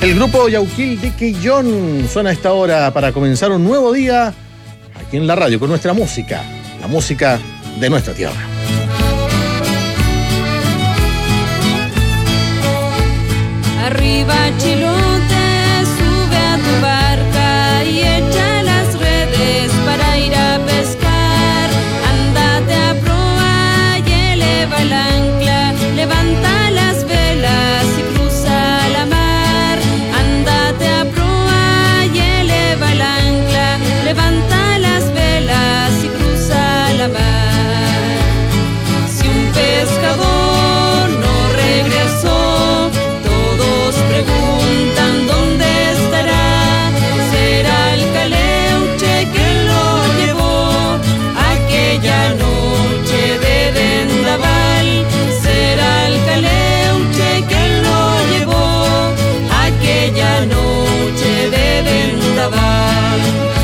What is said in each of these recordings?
El grupo Yauquil de Quillón suena a esta hora para comenzar un nuevo día aquí en la radio con nuestra música, la música de nuestra tierra. Arriba Chilote, sube a tu barca y echa las redes para ir a pescar. Ándate a proa y eleva el ancla, levanta las velas y cruza la mar. Ándate a proa y eleva el ancla, levanta las velas y cruza la mar. Si un pescador no regresó, preguntan dónde estará. Será el caleuche que lo llevó aquella noche de vendaval. Será el caleuche que lo llevó aquella noche de vendaval.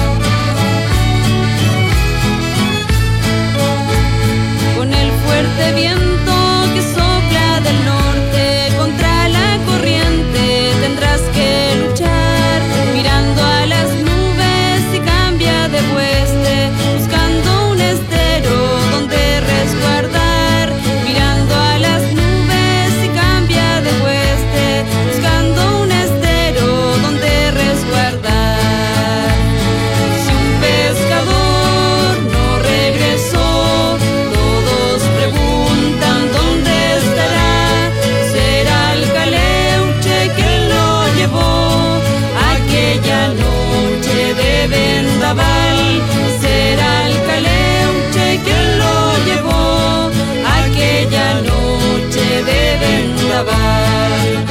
Con el fuerte viento que sopla del norte contra la corriente tendrás que luchar, mirando a las nubes y cambia de hueste, buscando un estero donde resguardar. Mirando a las nubes y cambia de hueste, buscando un estero donde resguardar. Si un pescador no regresó, todos preguntan dónde estará. Será el caleuche que lo llevó aquella noche de vendaval. Será el caleuche que lo llevó aquella noche de vendaval.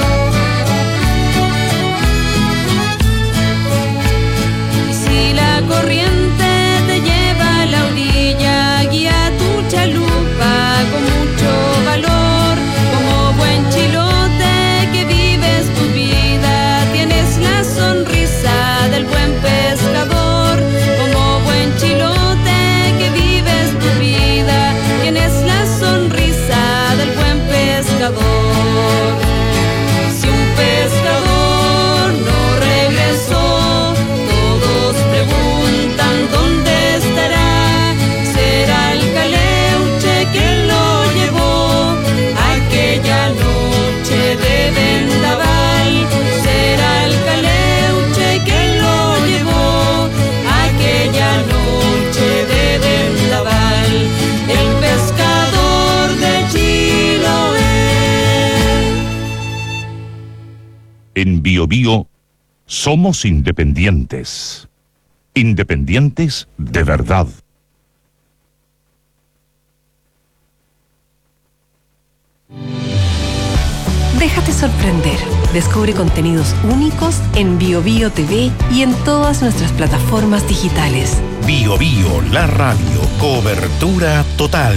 Y si la corriente te lleva a la orilla, guía tu chalupa con mucho valor. Como buen chilote que vives tu vida, tienes la sonrisa del buen pescador. Como buen chilote que vives tu vida, tienes la sonrisa del buen pescador. Si un pescador no regresó, todos preguntan dónde estará. Será el caleuche que lo llevó aquella noche de vendaval. Será el caleuche que lo llevó aquella noche de vendaval. El pescador de Chiloé. En Biobío somos independientes. Independientes de verdad. Déjate sorprender. Descubre contenidos únicos en Biobío TV y en todas nuestras plataformas digitales. Biobío, la radio, cobertura total.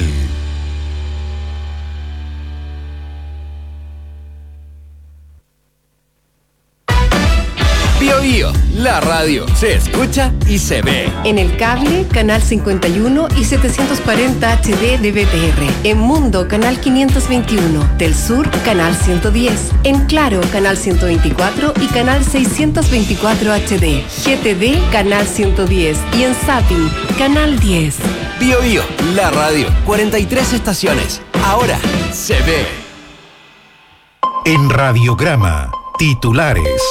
Biobío, la radio, se escucha y se ve. En el cable, canal 51 y 740 HD de BTR. En Mundo, canal 521. Del Sur, canal 110. En Claro, canal 124 y canal 624 HD. GTV, canal 110. Y en Zapping, canal 10. Biobío, la radio, 43 estaciones. Ahora se ve. En Radiograma, titulares.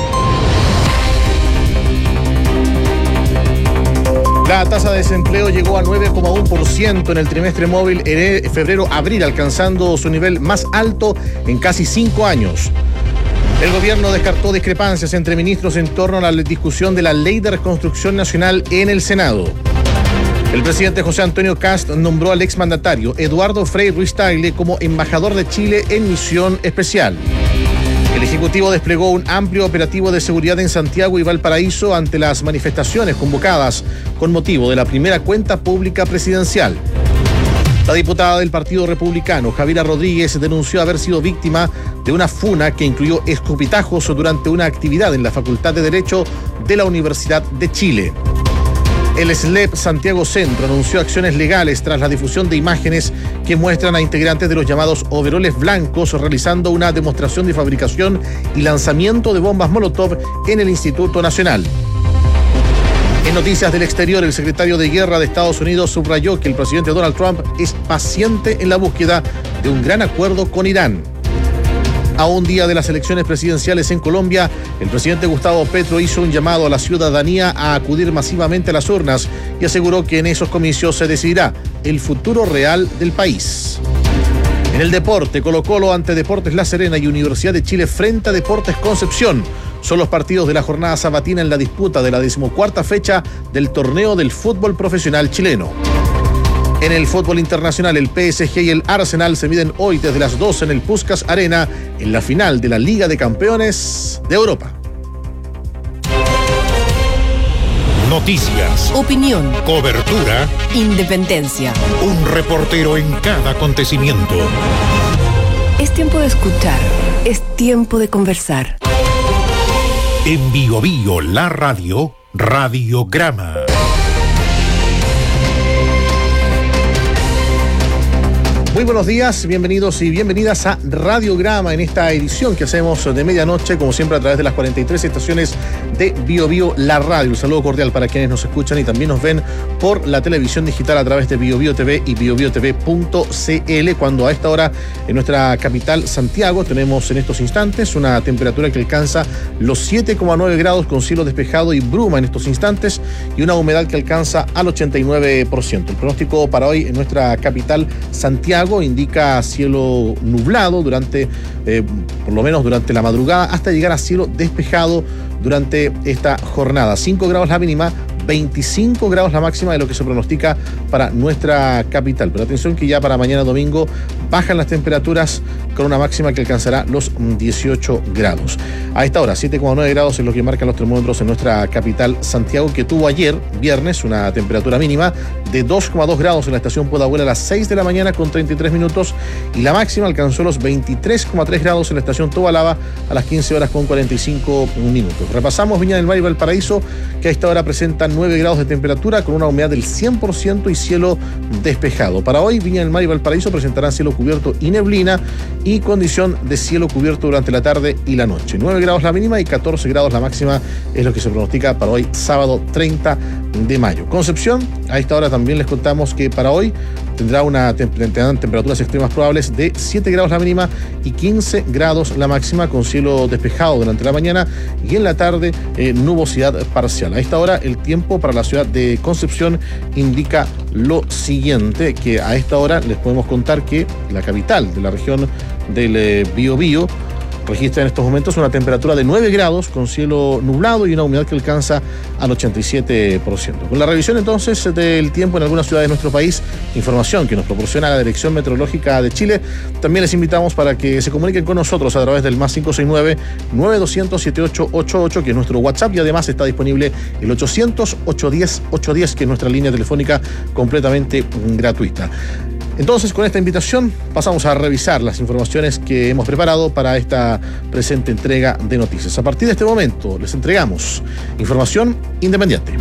La tasa de desempleo llegó a 9,1% en el trimestre móvil en febrero-abril, alcanzando su nivel más alto en casi 5 años. El gobierno descartó discrepancias entre ministros en torno a la discusión de la Ley de Reconstrucción Nacional en el Senado. El presidente José Antonio Kast nombró al exmandatario Eduardo Frei Ruiz-Tagle como embajador de Chile en misión especial. El Ejecutivo desplegó un amplio operativo de seguridad en Santiago y Valparaíso ante las manifestaciones convocadas con motivo de la primera cuenta pública presidencial. La diputada del Partido Republicano, Javiera Rodríguez, denunció haber sido víctima de una funa que incluyó escupitajos durante una actividad en la Facultad de Derecho de la Universidad de Chile. El SLEP Santiago Centro anunció acciones legales tras la difusión de imágenes que muestran a integrantes de los llamados overoles blancos realizando una demostración de fabricación y lanzamiento de bombas Molotov en el Instituto Nacional. En noticias del exterior, el secretario de Guerra de Estados Unidos subrayó que el presidente Donald Trump es paciente en la búsqueda de un gran acuerdo con Irán. A un día de las elecciones presidenciales en Colombia, el presidente Gustavo Petro hizo un llamado a la ciudadanía a acudir masivamente a las urnas y aseguró que en esos comicios se decidirá el futuro real del país. En el deporte, Colo-Colo ante Deportes La Serena y Universidad de Chile frente a Deportes Concepción. Son los partidos de la jornada sabatina en la disputa de la 14ª fecha del torneo del fútbol profesional chileno. En el fútbol internacional, el PSG y el Arsenal se miden hoy desde las 12 en el Puskás Arena en la final de la Liga de Campeones de Europa. Noticias, Opinión, cobertura, independencia. un reportero en cada acontecimiento. Es tiempo de escuchar, es tiempo de conversar. En Biobío, la radio, Radiograma. Muy buenos días, bienvenidos y bienvenidas a Radiograma en esta edición que hacemos de medianoche, como siempre a través de las 43 estaciones de Biobío La Radio. Un saludo cordial para quienes nos escuchan y también nos ven por la televisión digital a través de Biobío TV y biobiotv.cl, cuando a esta hora en nuestra capital Santiago tenemos en estos instantes una temperatura que alcanza los 7,9 grados con cielo despejado y bruma en estos instantes y una humedad que alcanza al 89%. El pronóstico para hoy en nuestra capital Santiago indica cielo nublado durante, por lo menos durante la madrugada, hasta llegar a cielo despejado durante esta jornada. 5 grados la mínima, 25 grados la máxima de lo que se pronostica para nuestra capital. Pero atención que ya para mañana domingo bajan las temperaturas con una máxima que alcanzará los 18 grados. A esta hora, 7,9 grados es lo que marcan los termómetros en nuestra capital Santiago, que tuvo ayer, viernes, una temperatura mínima de 2,2 grados en la estación Pudahuel a las 6 de la mañana con 33 minutos y la máxima alcanzó los 23,3 grados en la estación Tobalaba a las 15 horas con 45 minutos. Repasamos Viña del Mar y Valparaíso, que a esta hora presentan 9 grados de temperatura con una humedad del 100% y cielo despejado. Para hoy, Viña del Mar y Valparaíso presentarán cielo cubierto y neblina y condición de cielo cubierto durante la tarde y la noche. 9 grados la mínima y 14 grados la máxima es lo que se pronostica para hoy, sábado 30 de mayo. Concepción, a esta hora también les contamos que para hoy tendrán temperaturas extremas probables de 7 grados la mínima y 15 grados la máxima con cielo despejado durante la mañana y en la tarde nubosidad parcial. A esta hora el tiempo para la ciudad de Concepción indica lo siguiente, que a esta hora les podemos contar que la capital de la región del Biobío registra en estos momentos una temperatura de 9 grados con cielo nublado y una humedad que alcanza al 87%. Con la revisión entonces del tiempo en algunas ciudades de nuestro país, información que nos proporciona la Dirección Meteorológica de Chile, también les invitamos para que se comuniquen con nosotros a través del más 569-9200-7888, que es nuestro WhatsApp, y además está disponible el 800-810-810, que es nuestra línea telefónica completamente gratuita. Entonces, con esta invitación pasamos a revisar las informaciones que hemos preparado para esta presente entrega de noticias. A partir de este momento les entregamos información independiente.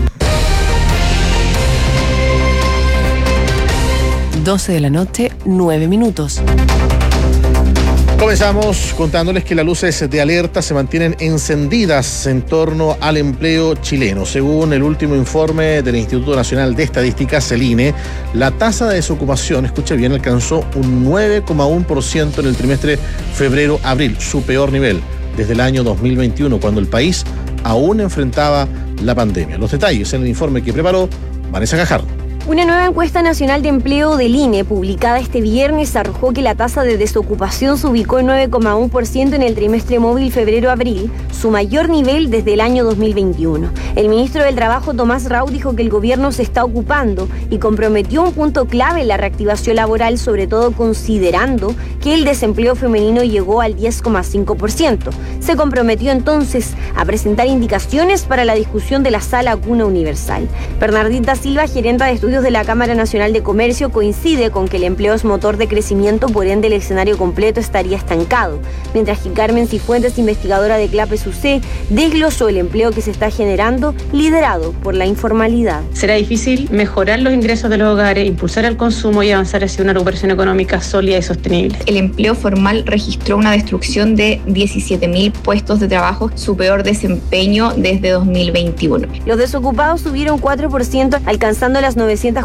12 de la noche, 9 minutos. Comenzamos contándoles que las luces de alerta se mantienen encendidas en torno al empleo chileno. Según el último informe del Instituto Nacional de Estadísticas, el INE, la tasa de desocupación, escuche bien, alcanzó un 9,1% en el trimestre febrero-abril, su peor nivel desde el año 2021, cuando el país aún enfrentaba la pandemia. Los detalles en el informe que preparó Vanessa Gajardo. Una nueva encuesta nacional de empleo del INE, publicada este viernes, arrojó que la tasa de desocupación se ubicó en 9,1% en el trimestre móvil febrero-abril, su mayor nivel desde el año 2021. El ministro del Trabajo, Tomás Rau, dijo que el gobierno se está ocupando y comprometió un punto clave en la reactivación laboral, sobre todo considerando que el desempleo femenino llegó al 10,5%. Se comprometió entonces a presentar indicaciones para la discusión de la Sala Cuna Universal. Bernardita Silva, gerenta de estudios estudios de la Cámara Nacional de Comercio coincide con que el empleo es motor de crecimiento, por ende el escenario completo estaría estancado, mientras que Carmen Cifuentes, investigadora de CLAPES UC, desglosó el empleo que se está generando, liderado por la informalidad. Será difícil mejorar los ingresos de los hogares, impulsar el consumo y avanzar hacia una recuperación económica sólida y sostenible. El empleo formal registró una destrucción de 17.000 puestos de trabajo, su peor desempeño desde 2021. Los desocupados subieron 4%, alcanzando las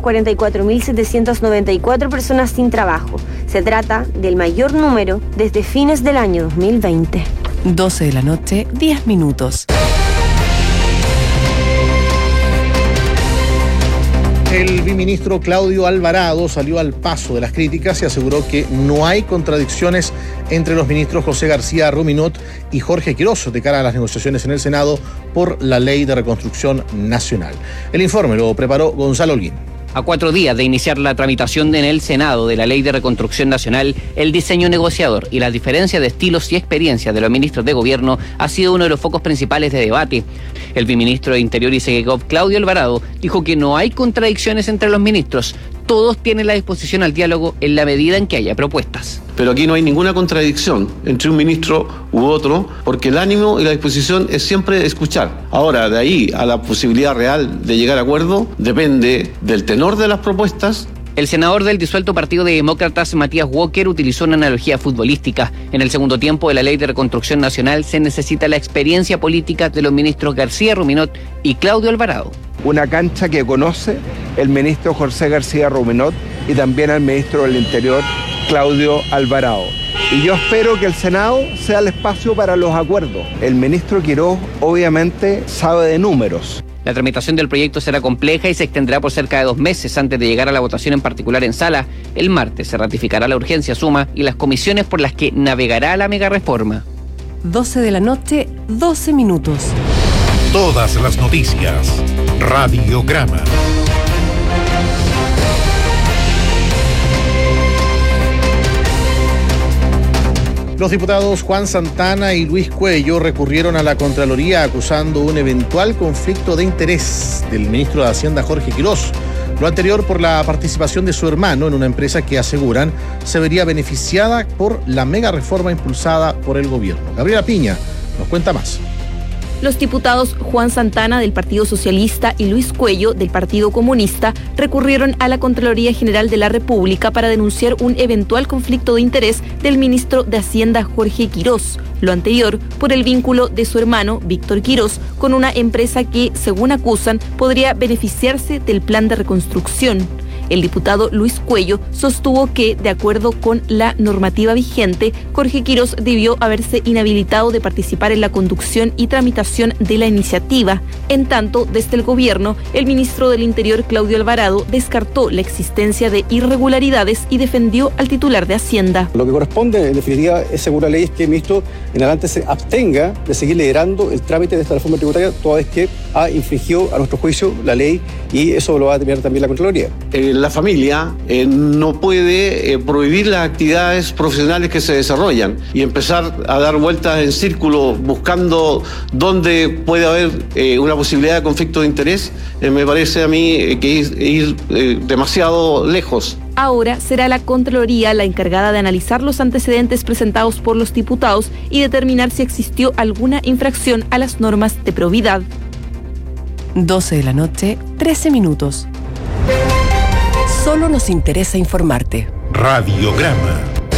944.794 personas sin trabajo. Se trata del mayor número desde fines del año 2020. 12 de la noche, 10 minutos. El viceministro Claudio Alvarado salió al paso de las críticas y aseguró que no hay contradicciones entre los ministros José García Ruminot y Jorge Quirós de cara a las negociaciones en el Senado por la Ley de Reconstrucción Nacional. El informe lo preparó Gonzalo Holguín. A 4 días de iniciar la tramitación en el Senado de la Ley de Reconstrucción Nacional, el diseño negociador y la diferencia de estilos y experiencia de los ministros de gobierno ha sido uno de los focos principales de debate. El viceministro de Interior y Segegov, Claudio Alvarado, dijo que no hay contradicciones entre los ministros. Todos tienen la disposición al diálogo en la medida en que haya propuestas. Pero aquí no hay ninguna contradicción entre un ministro u otro, porque el ánimo y la disposición es siempre escuchar. Ahora, de ahí a la posibilidad real de llegar a acuerdo, depende del tenor de las propuestas. El senador del disuelto Partido de Demócratas, Matías Walker, utilizó una analogía futbolística. En el segundo tiempo de la Ley de Reconstrucción Nacional se necesita la experiencia política de los ministros García Ruminot y Claudio Alvarado. Una cancha que conoce el ministro José García Ruminot y también al ministro del Interior, Claudio Alvarado. Y yo espero que el Senado sea el espacio para los acuerdos. El ministro Quirós obviamente sabe de números. La tramitación del proyecto será compleja y se extenderá por cerca de 2 meses antes de llegar a la votación en particular en sala. El martes se ratificará la urgencia suma y las comisiones por las que navegará la megareforma. 12 de la noche, 12 minutos. Todas las noticias. Radiograma. Los diputados Juan Santana y Luis Cuello recurrieron a la Contraloría acusando un eventual conflicto de interés del ministro de Hacienda Jorge Quirós. Lo anterior por la participación de su hermano en una empresa que aseguran se vería beneficiada por la mega reforma impulsada por el gobierno. Gabriela Piña nos cuenta más. Los diputados Juan Santana del Partido Socialista y Luis Cuello del Partido Comunista recurrieron a la Contraloría General de la República para denunciar un eventual conflicto de interés del ministro de Hacienda Jorge Quirós. Lo anterior por el vínculo de su hermano Víctor Quirós con una empresa que, según acusan, podría beneficiarse del plan de reconstrucción. El diputado Luis Cuello sostuvo que, de acuerdo con la normativa vigente, Jorge Quirós debió haberse inhabilitado de participar en la conducción y tramitación de la iniciativa. En tanto, desde el gobierno, el ministro del Interior, Claudio Alvarado, descartó la existencia de irregularidades y defendió al titular de Hacienda. Lo que corresponde, en definitiva, es según la ley, es que el ministro en adelante se abstenga de seguir liderando el trámite de esta reforma tributaria, toda vez que ha infringido, a nuestro juicio, la ley, y eso lo va a determinar también la Contraloría. La familia no puede prohibir las actividades profesionales que se desarrollan y empezar a dar vueltas en círculo buscando dónde puede haber una posibilidad de conflicto de interés. Me parece a mí que ir demasiado lejos. Ahora será la Contraloría la encargada de analizar los antecedentes presentados por los diputados y determinar si existió alguna infracción a las normas de probidad. 12 de la noche, 13 minutos. Solo nos interesa informarte. Radiograma.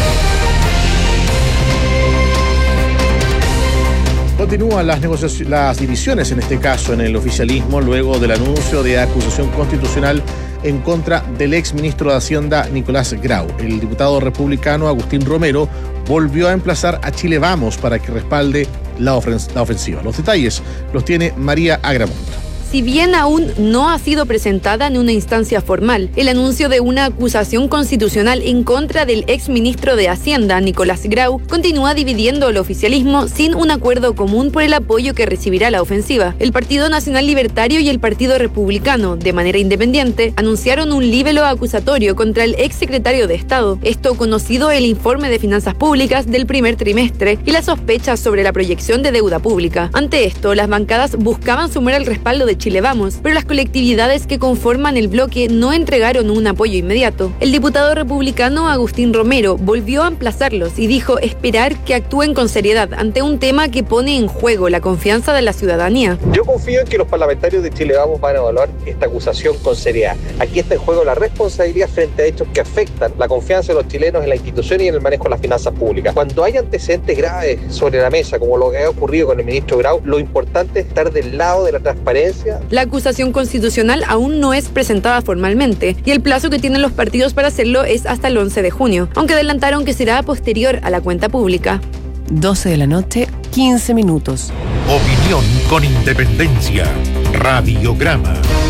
Continúan las divisiones, en este caso en el oficialismo, luego del anuncio de acusación constitucional en contra del exministro de Hacienda Nicolás Grau. El diputado republicano Agustín Romero volvió a emplazar a Chile Vamos para que respalde la ofensiva. Los detalles los tiene María Agramonte. Si bien aún no ha sido presentada en una instancia formal, el anuncio de una acusación constitucional en contra del exministro de Hacienda, Nicolás Grau, continúa dividiendo el oficialismo sin un acuerdo común por el apoyo que recibirá la ofensiva. El Partido Nacional Libertario y el Partido Republicano, de manera independiente, anunciaron un libelo acusatorio contra el exsecretario de Estado. Esto conocido el informe de finanzas públicas del primer trimestre y las sospechas sobre la proyección de deuda pública. Ante esto, las bancadas buscaban sumar el respaldo de Chile Vamos, pero las colectividades que conforman el bloque no entregaron un apoyo inmediato. El diputado republicano Agustín Romero volvió a emplazarlos y dijo esperar que actúen con seriedad ante un tema que pone en juego la confianza de la ciudadanía. Yo confío en que los parlamentarios de Chile Vamos van a evaluar esta acusación con seriedad. Aquí está en juego la responsabilidad frente a hechos que afectan la confianza de los chilenos en la institución y en el manejo de las finanzas públicas. Cuando hay antecedentes graves sobre la mesa, como lo que ha ocurrido con el ministro Grau, lo importante es estar del lado de la transparencia. La acusación constitucional aún no es presentada formalmente y el plazo que tienen los partidos para hacerlo es hasta el 11 de junio, aunque adelantaron que será posterior a la cuenta pública. 12 de la noche, 15 minutos. Opinión con independencia. Radiograma.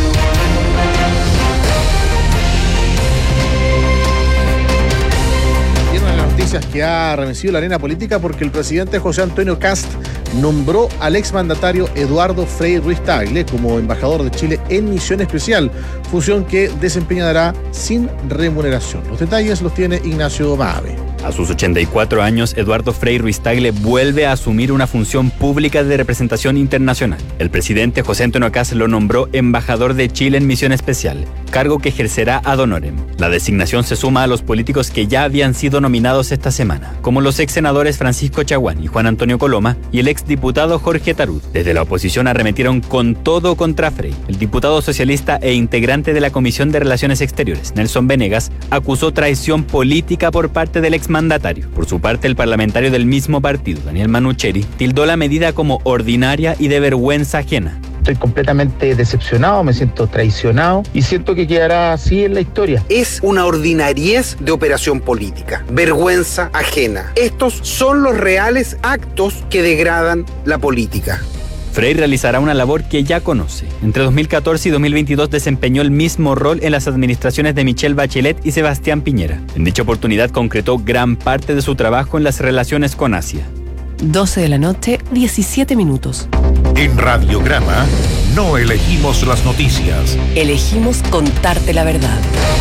Noticias que ha remecido la arena política porque el presidente José Antonio Kast nombró al exmandatario Eduardo Frei Ruiz-Tagle como embajador de Chile en misión especial, función que desempeñará sin remuneración. Los detalles los tiene Ignacio Baave. A sus 84 años, Eduardo Frei Ruiz-Tagle vuelve a asumir una función pública de representación internacional. El presidente José Antonio Kast lo nombró embajador de Chile en misión especial, cargo que ejercerá ad honorem. La designación se suma a los políticos que ya habían sido nominados esta semana, como los ex senadores Francisco Chaguán y Juan Antonio Coloma y el ex diputado Jorge Tarut. Desde la oposición arremetieron con todo contra Frei. El diputado socialista e integrante de la Comisión de Relaciones Exteriores, Nelson Venegas, acusó traición política por parte del exmandatario. Por su parte, el parlamentario del mismo partido, Daniel Manucheri, tildó la medida como ordinaria y de vergüenza ajena. Estoy completamente decepcionado, me siento traicionado y siento que quedará así en la historia. Es una ordinariez de operación política, vergüenza ajena. Estos son los reales actos que degradan la política. Frei realizará una labor que ya conoce. Entre 2014 y 2022 desempeñó el mismo rol en las administraciones de Michelle Bachelet y Sebastián Piñera. En dicha oportunidad concretó gran parte de su trabajo en las relaciones con Asia. 12 de la noche, 17 minutos. En Radiograma no elegimos las noticias. Elegimos contarte la verdad.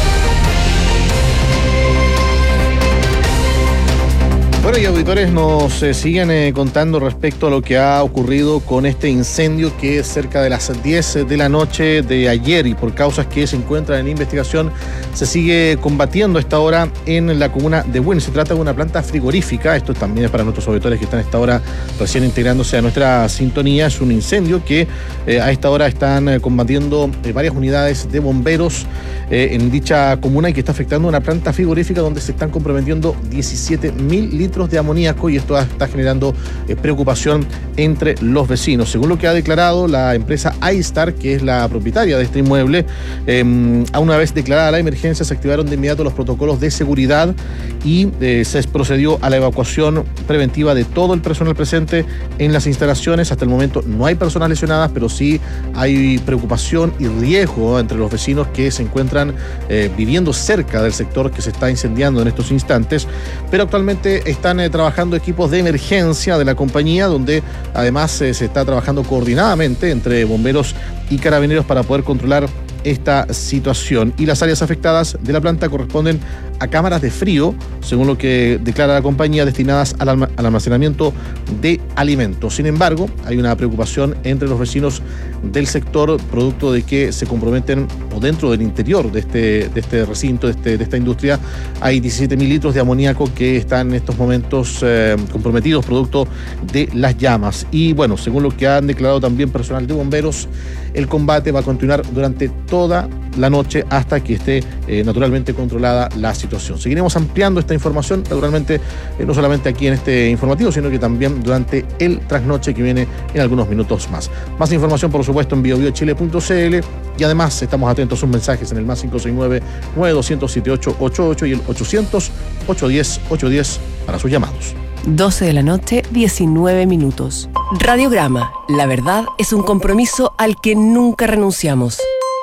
Bueno, y auditores nos siguen contando respecto a lo que ha ocurrido con este incendio que cerca de las 10 de la noche de ayer y por causas que se encuentran en investigación se sigue combatiendo a esta hora en la comuna de Buin. Se trata de una planta frigorífica, esto también es para nuestros auditores que están a esta hora recién integrándose a nuestra sintonía. Es un incendio que a esta hora están combatiendo varias unidades de bomberos en dicha comuna y que está afectando una planta frigorífica donde se están comprometiendo 17.000 litros de amoníaco y esto está generando preocupación entre los vecinos. Según lo que ha declarado la empresa iStar, que es la propietaria de este inmueble, a una vez declarada la emergencia se activaron de inmediato los protocolos de seguridad y se procedió a la evacuación preventiva de todo el personal presente en las instalaciones. Hasta el momento no hay personas lesionadas, pero sí hay preocupación y riesgo entre los vecinos que se encuentran viviendo cerca del sector que se está incendiando en estos instantes, pero actualmente están trabajando equipos de emergencia de la compañía, donde además se está trabajando coordinadamente entre bomberos y carabineros para poder controlar esta situación. Y las áreas afectadas de la planta corresponden a cámaras de frío, según lo que declara la compañía, destinadas al almacenamiento de alimentos. Sin embargo, hay una preocupación entre los vecinos del sector, producto de que se comprometen, o dentro del interior de este recinto, de esta industria, hay 17.000 litros de amoníaco que están en estos momentos comprometidos, producto de las llamas. Y bueno, según lo que han declarado también personal de bomberos, el combate va a continuar durante toda la noche hasta que esté naturalmente controlada la situación. Seguiremos ampliando esta información, naturalmente, no solamente aquí en este informativo, sino que también durante el trasnoche que viene en algunos minutos más. Más información, por supuesto, en biobiochile.cl y además estamos atentos a sus mensajes en el más 569-9200-7888 y el 800-810-810 para sus llamados. 12 de la noche, 19 minutos. Radiograma. La verdad es un compromiso al que nunca renunciamos.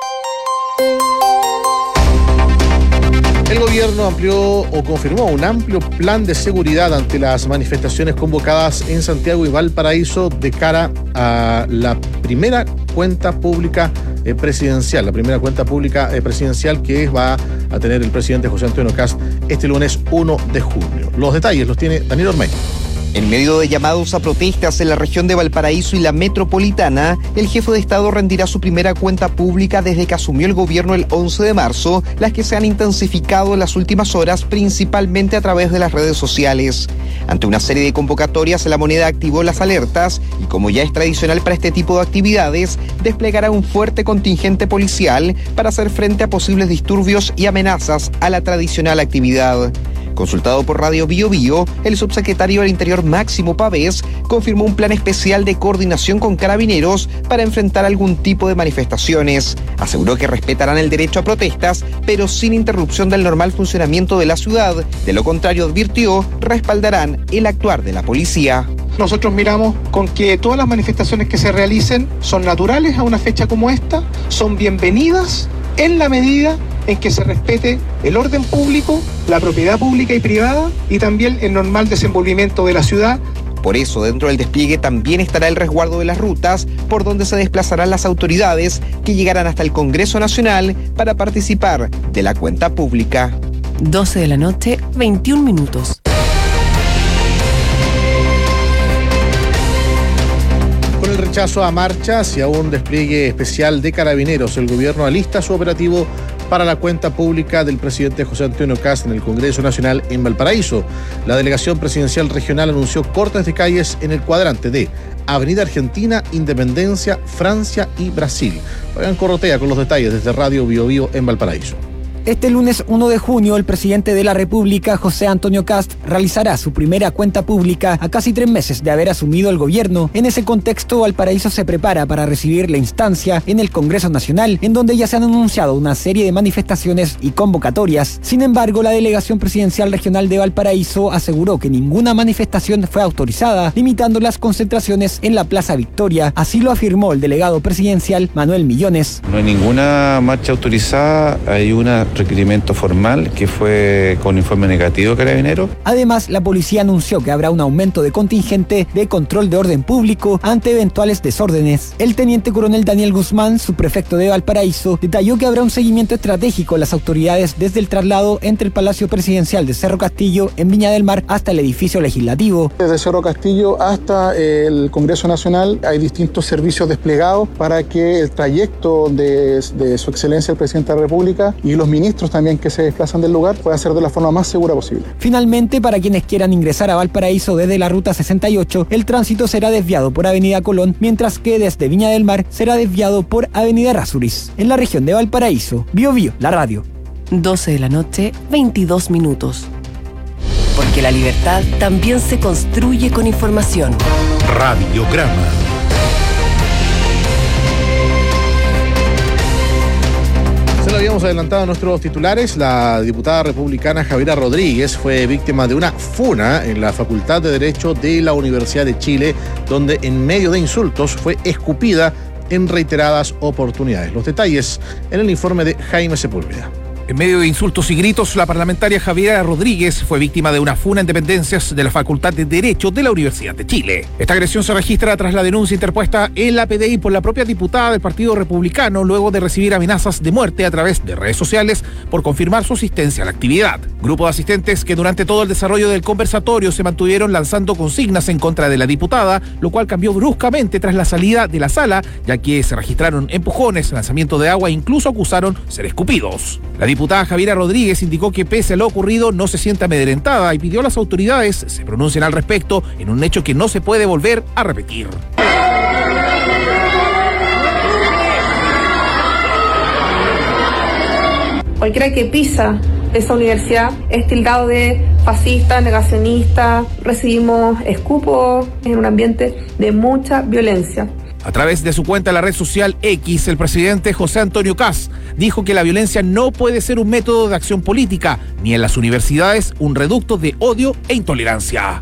El gobierno amplió o confirmó un amplio plan de seguridad ante las manifestaciones convocadas en Santiago y Valparaíso de cara a la primera cuenta pública presidencial, que va a tener el presidente José Antonio Kast este lunes 1 de junio. Los detalles los tiene Daniel Ormeño. En medio de llamados a protestas en la región de Valparaíso y la metropolitana, el jefe de Estado rendirá su primera cuenta pública desde que asumió el gobierno el 11 de marzo, las que se han intensificado en las últimas horas, principalmente a través de las redes sociales. Ante una serie de convocatorias, la moneda activó las alertas y, como ya es tradicional para este tipo de actividades, desplegará un fuerte contingente policial para hacer frente a posibles disturbios y amenazas a la tradicional actividad. Consultado por Radio Bio Bio, el subsecretario del Interior Máximo Pavés confirmó un plan especial de coordinación con carabineros para enfrentar algún tipo de manifestaciones. Aseguró que respetarán el derecho a protestas, pero sin interrupción del normal funcionamiento de la ciudad. De lo contrario, advirtió, respaldarán el actuar de la policía. Nosotros miramos con que todas las manifestaciones que se realicen son naturales a una fecha como esta, son bienvenidas en la medida en que se respete el orden público, la propiedad pública y privada y también el normal desenvolvimiento de la ciudad. Por eso, dentro del despliegue también estará el resguardo de las rutas por donde se desplazarán las autoridades que llegarán hasta el Congreso Nacional para participar de la cuenta pública. 12 de la noche, 21 minutos. Con el rechazo a marchas y a un despliegue especial de carabineros, el gobierno alista su operativo para la cuenta pública del presidente José Antonio Kast en el Congreso Nacional en Valparaíso. La delegación presidencial regional anunció cortes de calles en el cuadrante de Avenida Argentina, Independencia, Francia y Brasil. Fabián Corrotea con los detalles desde Radio Bio Bio en Valparaíso. Este lunes 1 de junio, el presidente de la República, José Antonio Kast, realizará su primera cuenta pública a casi 3 meses de haber asumido el gobierno. En ese contexto, Valparaíso se prepara para recibir la instancia en el Congreso Nacional, en donde ya se han anunciado una serie de manifestaciones y convocatorias. Sin embargo, la delegación presidencial regional de Valparaíso aseguró que ninguna manifestación fue autorizada, limitando las concentraciones en la Plaza Victoria. Así lo afirmó el delegado presidencial, Manuel Millones. No hay ninguna marcha autorizada, hay un requerimiento formal que fue con informe negativo de Carabineros. Además, la policía anunció que habrá un aumento de contingente de control de orden público ante eventuales desórdenes. El teniente coronel Daniel Guzmán, subprefecto de Valparaíso, detalló que habrá un seguimiento estratégico a las autoridades desde el traslado entre el Palacio Presidencial de Cerro Castillo en Viña del Mar hasta el edificio legislativo. Desde Cerro Castillo hasta el Congreso Nacional hay distintos servicios desplegados para que el trayecto de su excelencia el presidente de la República y los ministros también que se desplazan del lugar pueda ser de la forma más segura posible. Finalmente, para quienes quieran ingresar a Valparaíso desde la ruta 68, el tránsito será desviado por Avenida Colón, mientras que desde Viña del Mar será desviado por Avenida Errázuriz. En la región de Valparaíso, Bio Bio, la radio. 12 de la noche, 22 minutos. Porque la libertad también se construye con información. Radiograma. Se lo habíamos adelantado a nuestros titulares. La diputada republicana Javiera Rodríguez fue víctima de una funa en la Facultad de Derecho de la Universidad de Chile, donde en medio de insultos fue escupida en reiteradas oportunidades. Los detalles en el informe de Jaime Sepúlveda. En medio de insultos y gritos, la parlamentaria Javiera Rodríguez fue víctima de una funa en dependencias de la Facultad de Derecho de la Universidad de Chile. Esta agresión se registra tras la denuncia interpuesta en la PDI por la propia diputada del Partido Republicano luego de recibir amenazas de muerte a través de redes sociales por confirmar su asistencia a la actividad. Grupo de asistentes que durante todo el desarrollo del conversatorio se mantuvieron lanzando consignas en contra de la diputada, lo cual cambió bruscamente tras la salida de la sala, ya que se registraron empujones, lanzamiento de agua e incluso acusaron ser escupidos. La diputada Javiera Rodríguez indicó que pese a lo ocurrido no se siente amedrentada y pidió a las autoridades se pronuncien al respecto en un hecho que no se puede volver a repetir. Cualquiera que pisa esa universidad es tildado de fascista, negacionista. Recibimos escupos en un ambiente de mucha violencia. A través de su cuenta en la red social X, el presidente José Antonio Kast dijo que la violencia no puede ser un método de acción política, ni en las universidades un reducto de odio e intolerancia.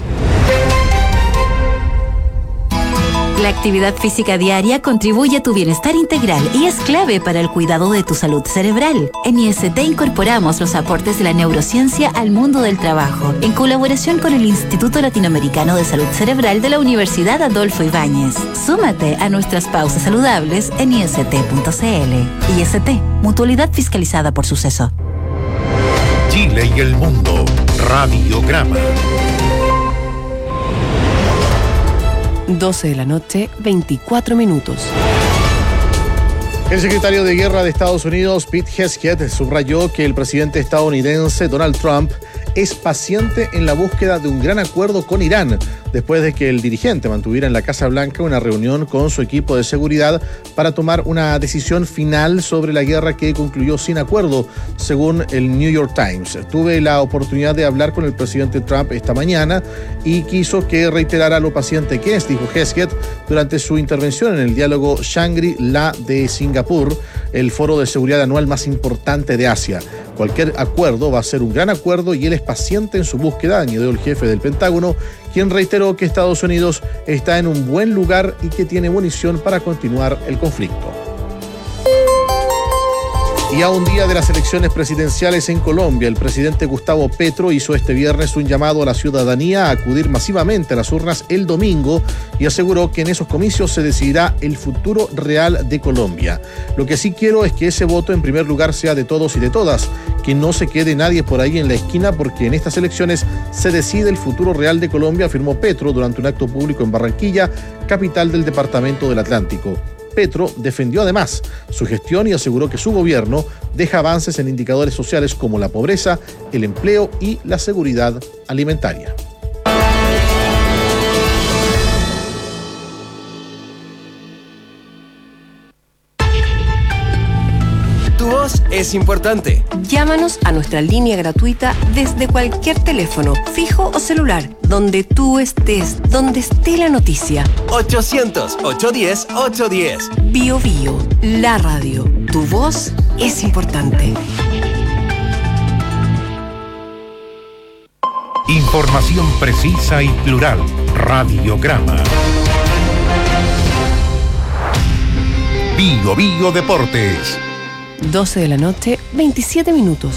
La actividad física diaria contribuye a tu bienestar integral y es clave para el cuidado de tu salud cerebral. En IST incorporamos los aportes de la neurociencia al mundo del trabajo, en colaboración con el Instituto Latinoamericano de Salud Cerebral de la Universidad Adolfo Ibáñez. Súmate a nuestras pausas saludables en ist.cl. IST, mutualidad fiscalizada por Suceso. Chile y el mundo. Radiograma. 12 de la noche, 24 minutos. El secretario de Guerra de Estados Unidos, Pete Hegseth, subrayó que el presidente estadounidense Donald Trump es paciente en la búsqueda de un gran acuerdo con Irán, después de que el dirigente mantuviera en la Casa Blanca una reunión con su equipo de seguridad para tomar una decisión final sobre la guerra que concluyó sin acuerdo, según el New York Times. Tuve la oportunidad de hablar con el presidente Trump esta mañana y quiso que reiterara lo paciente que es, dijo Hegseth, durante su intervención en el diálogo Shangri-La de Singapur, el foro de seguridad anual más importante de Asia. Cualquier acuerdo va a ser un gran acuerdo y él es paciente en su búsqueda, añadió el jefe del Pentágono, quien reiteró que Estados Unidos está en un buen lugar y que tiene munición para continuar el conflicto. Y a un día de las elecciones presidenciales en Colombia, el presidente Gustavo Petro hizo este viernes un llamado a la ciudadanía a acudir masivamente a las urnas el domingo y aseguró que en esos comicios se decidirá el futuro real de Colombia. Lo que sí quiero es que ese voto en primer lugar sea de todos y de todas, que no se quede nadie por ahí en la esquina porque en estas elecciones se decide el futuro real de Colombia, afirmó Petro durante un acto público en Barranquilla, capital del departamento del Atlántico. Petro defendió además su gestión y aseguró que su gobierno deja avances en indicadores sociales como la pobreza, el empleo y la seguridad alimentaria. Tu voz es importante. Llámanos a nuestra línea gratuita desde cualquier teléfono, fijo o celular, donde tú estés, donde esté la noticia. 800-810-810. Bio Bio, la radio. Tu voz es importante. Información precisa y plural. Radiograma. Bio Bio Deportes. 12 de la noche, 27 minutos.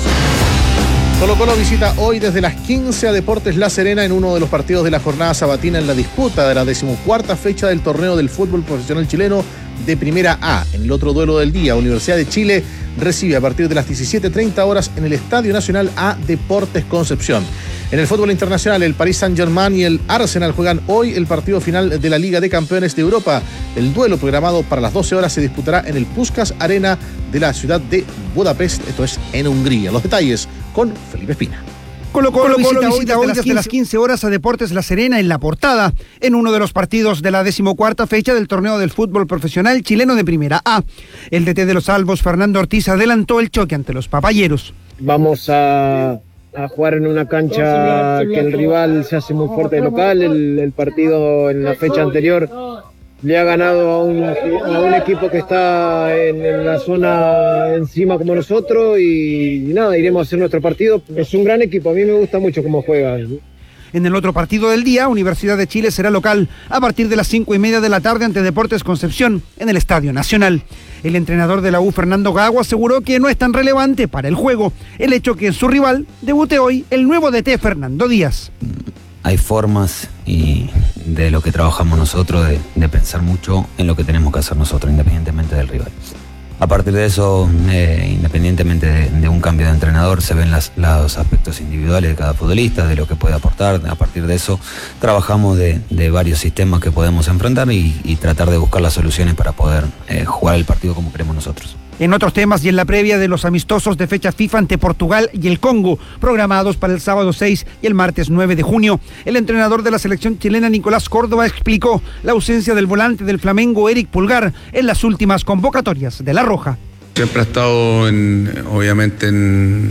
Colo-Colo visita hoy desde las 15 a Deportes La Serena en uno de los partidos de la jornada sabatina en la disputa de la 14ª fecha del torneo del fútbol profesional chileno de Primera A. En el otro duelo del día, Universidad de Chile recibe a partir de las 17:30 horas en el Estadio Nacional a Deportes Concepción. En el fútbol internacional, el Paris Saint-Germain y el Arsenal juegan hoy el partido final de la Liga de Campeones de Europa. El duelo programado para las 12 horas se disputará en el Puskás Arena de la ciudad de Budapest, esto es en Hungría. Los detalles con Felipe Espina. Colo-Colo visita hoy desde las 15 horas a Deportes La Serena en La Portada, en uno de los partidos de la 14ª fecha del torneo del fútbol profesional chileno de Primera A. El DT de los Albos, Fernando Ortiz, adelantó el choque ante los papayeros. Vamos a jugar en una cancha que el rival se hace muy fuerte de local. El partido en la fecha anterior le ha ganado a un equipo que está en la zona encima como nosotros y nada, iremos a hacer nuestro partido. Es un gran equipo, a mí me gusta mucho cómo juega. En el otro partido del día, Universidad de Chile será local a partir de las 5:30 de la tarde ante Deportes Concepción en el Estadio Nacional. El entrenador de la U, Fernando Gago, aseguró que no es tan relevante para el juego el hecho que su rival debute hoy el nuevo DT Fernando Díaz. Hay formas y de lo que trabajamos nosotros de pensar mucho en lo que tenemos que hacer nosotros, independientemente del rival. A partir de eso, independientemente de un cambio de entrenador, se ven los aspectos individuales de cada futbolista, de lo que puede aportar. A partir de eso, trabajamos de varios sistemas que podemos enfrentar y tratar de buscar las soluciones para poder jugar el partido como queremos nosotros. En otros temas y en la previa de los amistosos de fecha FIFA ante Portugal y el Congo, programados para el sábado 6 y el martes 9 de junio, el entrenador de la selección chilena, Nicolás Córdoba, explicó la ausencia del volante del Flamengo, Eric Pulgar, en las últimas convocatorias de La Roja. Siempre ha estado, obviamente, en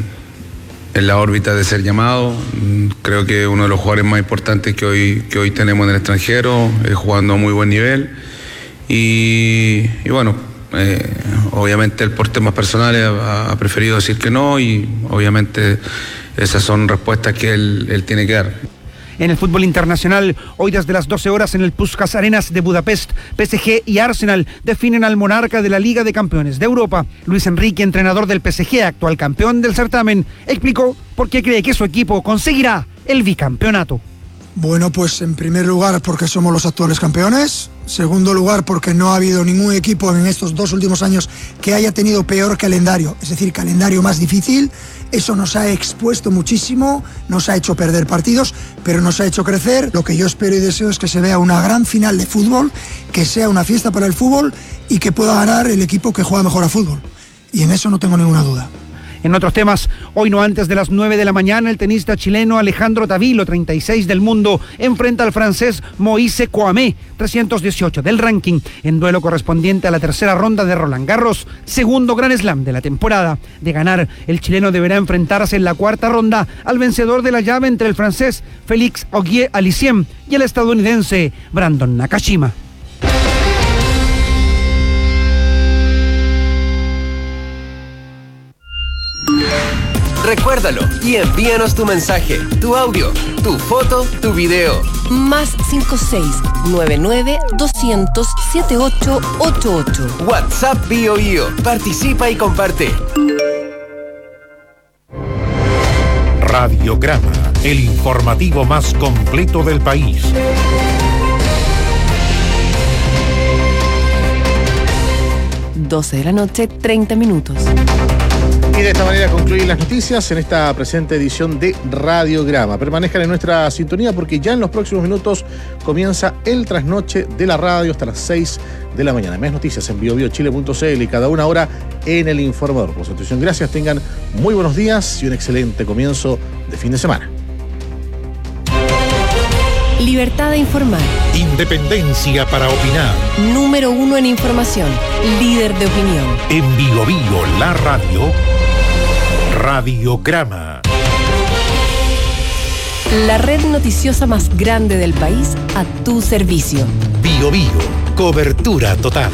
la órbita de ser llamado. Creo que uno de los jugadores más importantes que hoy tenemos en el extranjero, jugando a muy buen nivel. Y bueno, obviamente él por temas personales ha preferido decir que no y obviamente esas son respuestas que él tiene que dar. En el fútbol internacional, hoy desde las 12 horas en el Puskás Arenas de Budapest, PSG y Arsenal definen al monarca de la Liga de Campeones de Europa. Luis Enrique, entrenador del PSG, actual campeón del certamen, explicó por qué cree que su equipo conseguirá el bicampeonato. Bueno, pues en primer lugar porque somos los actuales campeones. Segundo lugar porque no ha habido ningún equipo en estos 2 últimos años que haya tenido peor calendario, es decir, calendario más difícil. Eso nos ha expuesto muchísimo, nos ha hecho perder partidos, pero nos ha hecho crecer. Lo que yo espero y deseo es que se vea una gran final de fútbol, que sea una fiesta para el fútbol y que pueda ganar el equipo que juega mejor a fútbol. Y en eso no tengo ninguna duda. En otros temas, hoy no antes de las 9 de la mañana, el tenista chileno Alejandro Tavilo, 36 del mundo, enfrenta al francés Moïse Kouamé, 318 del ranking, en duelo correspondiente a la tercera ronda de Roland Garros, segundo Grand Slam de la temporada. De ganar, el chileno deberá enfrentarse en la cuarta ronda al vencedor de la llave entre el francés Félix Auger-Aliassime y el estadounidense Brandon Nakashima. Recuérdalo y envíanos tu mensaje, tu audio, tu foto, tu video. Más 56-99-200-7888. WhatsApp Bio Bio. Participa y comparte. Radiograma, el informativo más completo del país. 12 de la noche, 30 minutos. Y de esta manera concluyen las noticias en esta presente edición de Radiograma. Permanezcan en nuestra sintonía porque ya en los próximos minutos comienza el trasnoche de la radio hasta las 6 de la mañana. Más noticias en biobiochile.cl y cada una hora en El Informador. Por su atención, gracias, tengan muy buenos días y un excelente comienzo de fin de semana. Libertad de informar. Independencia para opinar. Número 1 en información. Líder de opinión. En Bio Bio, la radio. Radiograma. La red noticiosa más grande del país a tu servicio. Bio Bio, cobertura total.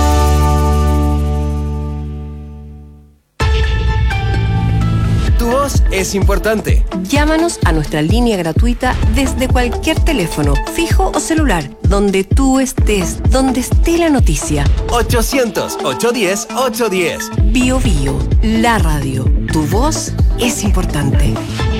Tu voz es importante. Llámanos a nuestra línea gratuita desde cualquier teléfono, fijo o celular, donde tú estés, donde esté la noticia. 800-810-810. Bio Bio, la radio. Tu voz es importante.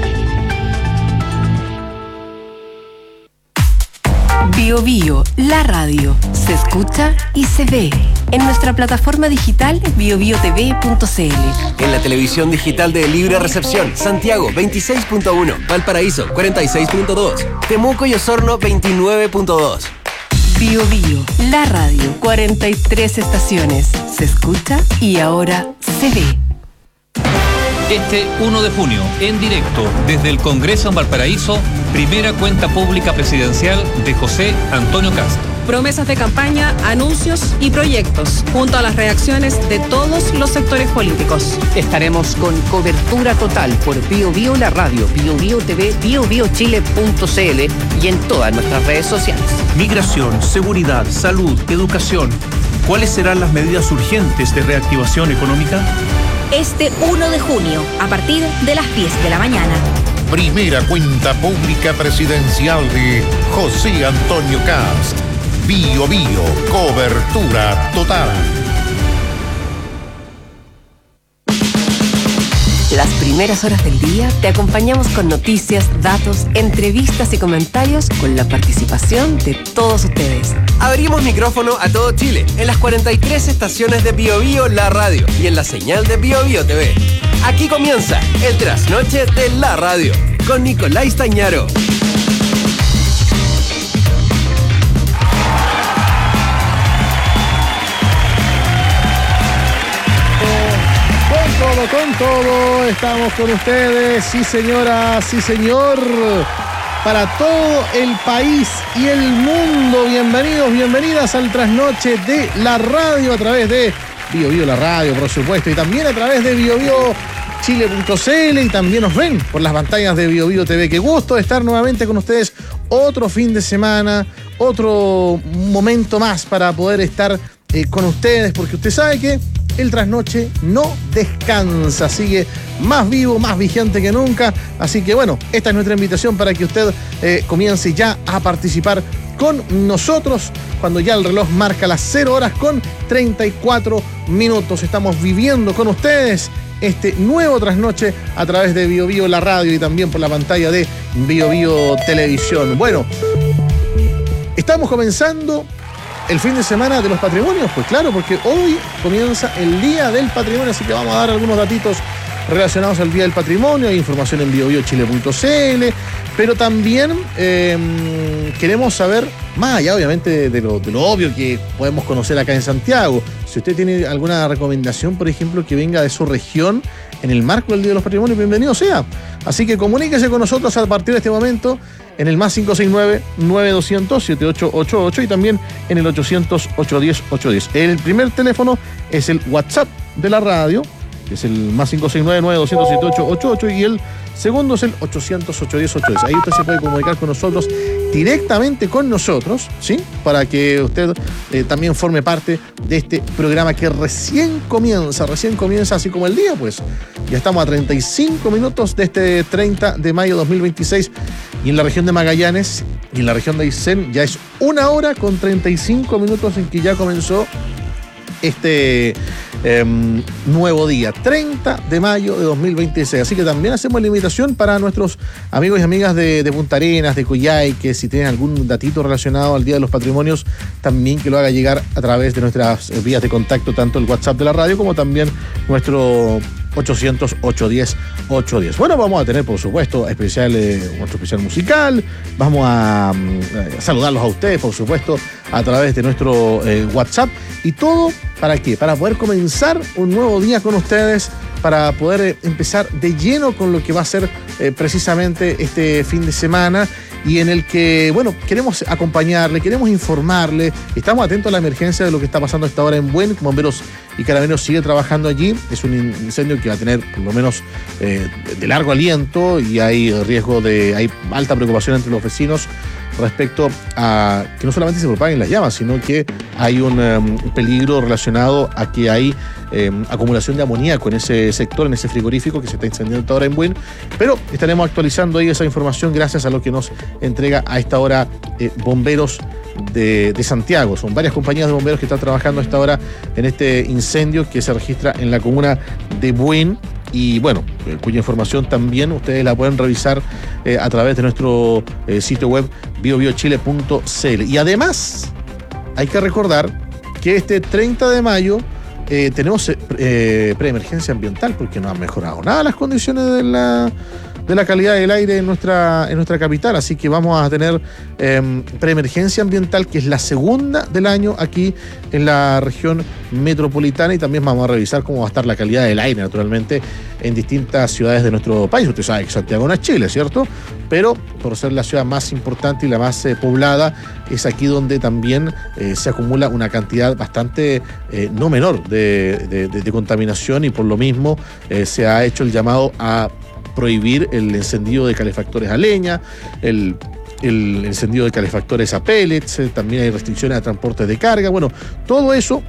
Bio Bio, la radio. Se escucha y se ve. En nuestra plataforma digital biobiotv.cl. En la televisión digital de Libre Recepción, Santiago 26.1, Valparaíso 46.2, Temuco y Osorno 29.2. Bio Bio, la radio. 43 estaciones. Se escucha y ahora se ve. Este 1 de junio, en directo, desde el Congreso en Valparaíso, primera cuenta pública presidencial de José Antonio Kast. Promesas de campaña, anuncios y proyectos, junto a las reacciones de todos los sectores políticos. Estaremos con cobertura total por Bio Bio la radio, Bio Bio TV, biobiochile.cl y en todas nuestras redes sociales. Migración, seguridad, salud, educación. ¿Cuáles serán las medidas urgentes de reactivación económica? Este 1 de junio, a partir de las 10 de la mañana. Primera cuenta pública presidencial de José Antonio Kast. Bio Bio, cobertura total. Las primeras horas del día te acompañamos con noticias, datos, entrevistas y comentarios con la participación de todos ustedes. Abrimos micrófono a todo Chile en las 43 estaciones de Bio Bio la radio y en la señal de Bio Bio TV. Aquí comienza el trasnoche de la radio con Nicolás Tañaro. Con todo, estamos con ustedes, sí señora, sí señor, para todo el país y el mundo. Bienvenidos, bienvenidas al trasnoche de la radio a través de Bio Bio la radio, por supuesto, y también a través de biobiochile.cl y también nos ven por las pantallas de Bio Bio TV. Qué gusto estar nuevamente con ustedes otro fin de semana, otro momento más para poder estar con ustedes, porque usted sabe que el trasnoche no descansa, sigue más vivo, más vigente que nunca. Así que bueno, esta es nuestra invitación para que usted comience ya a participar con nosotros cuando ya el reloj marca las 0 horas con 34 minutos. Estamos viviendo con ustedes este nuevo trasnoche a través de Bio Bio la radio y también por la pantalla de Bio Bio Televisión. Bueno, estamos comenzando el fin de semana de los patrimonios, pues claro, porque hoy comienza el Día del Patrimonio, así que vamos a dar algunos datitos relacionados al Día del Patrimonio. Hay información en biobiochile.cl, pero también queremos saber, más allá obviamente de lo obvio que podemos conocer acá en Santiago, si usted tiene alguna recomendación, por ejemplo, que venga de su región en el marco del Día de los Patrimonios, bienvenido sea. Así que comuníquese con nosotros a partir de este momento en el más 569-9200-7888 y también en el 800-810-810. El primer teléfono es el WhatsApp de la radio, que es el más 569-9200-7888, y el segundo es el 800-810-810. Ahí usted se puede comunicar con nosotros directamente con nosotros, ¿sí? Para que usted también forme parte de este programa que recién comienza, así como el día, pues. Ya estamos a 35 minutos de este 30 de mayo de 2026 y en la región de Magallanes y en la región de Aysén ya es 1 hora con 35 minutos en que ya comenzó este nuevo día, 30 de mayo de 2026. Así que también hacemos la invitación para nuestros amigos y amigas de Punta Arenas, de Coyhaique, que si tienen algún datito relacionado al Día de los Patrimonios, también que lo haga llegar a través de nuestras vías de contacto, tanto el WhatsApp de la radio como también nuestro 800-810-810. Bueno, vamos a tener, por supuesto, nuestro especial musical. Vamos a saludarlos a ustedes, por supuesto, a través de nuestro WhatsApp. ¿Y todo para qué? Para poder comenzar un nuevo día con ustedes, para poder empezar de lleno con lo que va a ser precisamente este fin de semana, y en el que, bueno, queremos acompañarle, queremos informarle. Estamos atentos a la emergencia de lo que está pasando a esta hora en Buen. Bomberos y Carabineros sigue trabajando allí. Es un incendio que va a tener por lo menos de largo aliento, y hay hay alta preocupación entre los vecinos respecto a que no solamente se propaguen las llamas, sino que hay un peligro relacionado a que hay acumulación de amoníaco en ese sector, en ese frigorífico que se está incendiando ahora en Buen. Pero estaremos actualizando ahí esa información gracias a lo que nos entrega a esta hora bomberos de Santiago. Son varias compañías de bomberos que están trabajando a esta hora en este incendio que se registra en la comuna de Buen, y bueno, cuya información también ustedes la pueden revisar a través de nuestro sitio web biobiochile.cl. Y además hay que recordar que este 30 de mayo tenemos preemergencia ambiental, porque no han mejorado nada las condiciones de la calidad del aire en nuestra capital. Así que vamos a tener preemergencia ambiental, que es la segunda del año aquí en la región metropolitana, y también vamos a revisar cómo va a estar la calidad del aire, naturalmente, en distintas ciudades de nuestro país. Usted sabe que Santiago no es Chile, ¿cierto? Pero por ser la ciudad más importante y la más poblada, es aquí donde también se acumula una cantidad bastante no menor de contaminación, y por lo mismo se ha hecho el llamado a prohibir el encendido de calefactores a leña, el encendido de calefactores a pellets, también hay restricciones a transportes de carga. Bueno, todo eso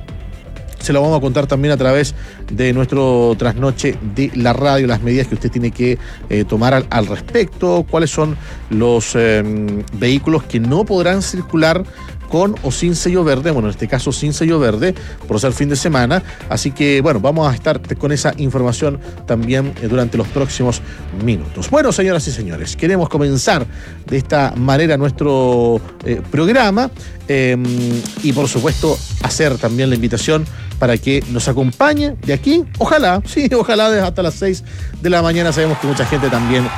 se lo vamos a contar también a través de nuestro trasnoche de la radio, las medidas que usted tiene que tomar al respecto, cuáles son los vehículos que no podrán circular con o sin sello verde, bueno, en este caso sin sello verde, por ser fin de semana. Así que, bueno, vamos a estar con esa información también durante los próximos minutos. Bueno, señoras y señores, queremos comenzar de esta manera nuestro programa y, por supuesto, hacer también la invitación para que nos acompañe de aquí, ojalá hasta las 6 de la mañana. Sabemos que mucha gente también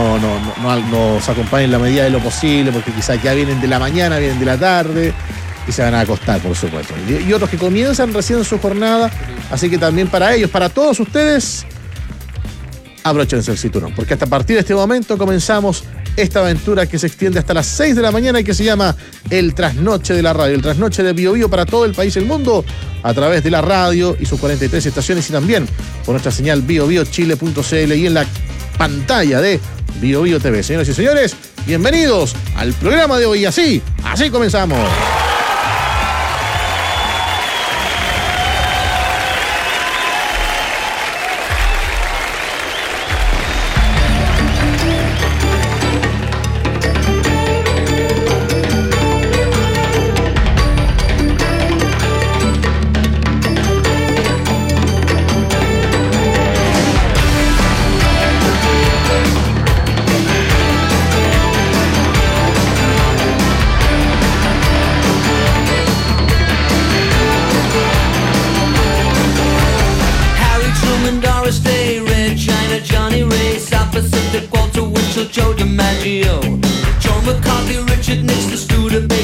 nos acompaña en la medida de lo posible, porque quizás ya vienen de la mañana, vienen de la tarde y se van a acostar, por supuesto. Y otros que comienzan recién su jornada, así que también para ellos, para todos ustedes, abróchense el cinturón, porque hasta a partir de este momento comenzamos esta aventura que se extiende hasta las 6 de la mañana y que se llama El Trasnoche de la Radio, el trasnoche de Bio Bio para todo el país y el mundo, a través de la radio y sus 43 estaciones, y también por nuestra señal biobiochile.cl y en la pantalla de Bio Bio TV. Señoras y señores, bienvenidos al programa de hoy. Así comenzamos.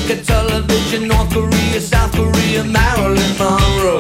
America television, North Korea, South Korea, Marilyn Monroe.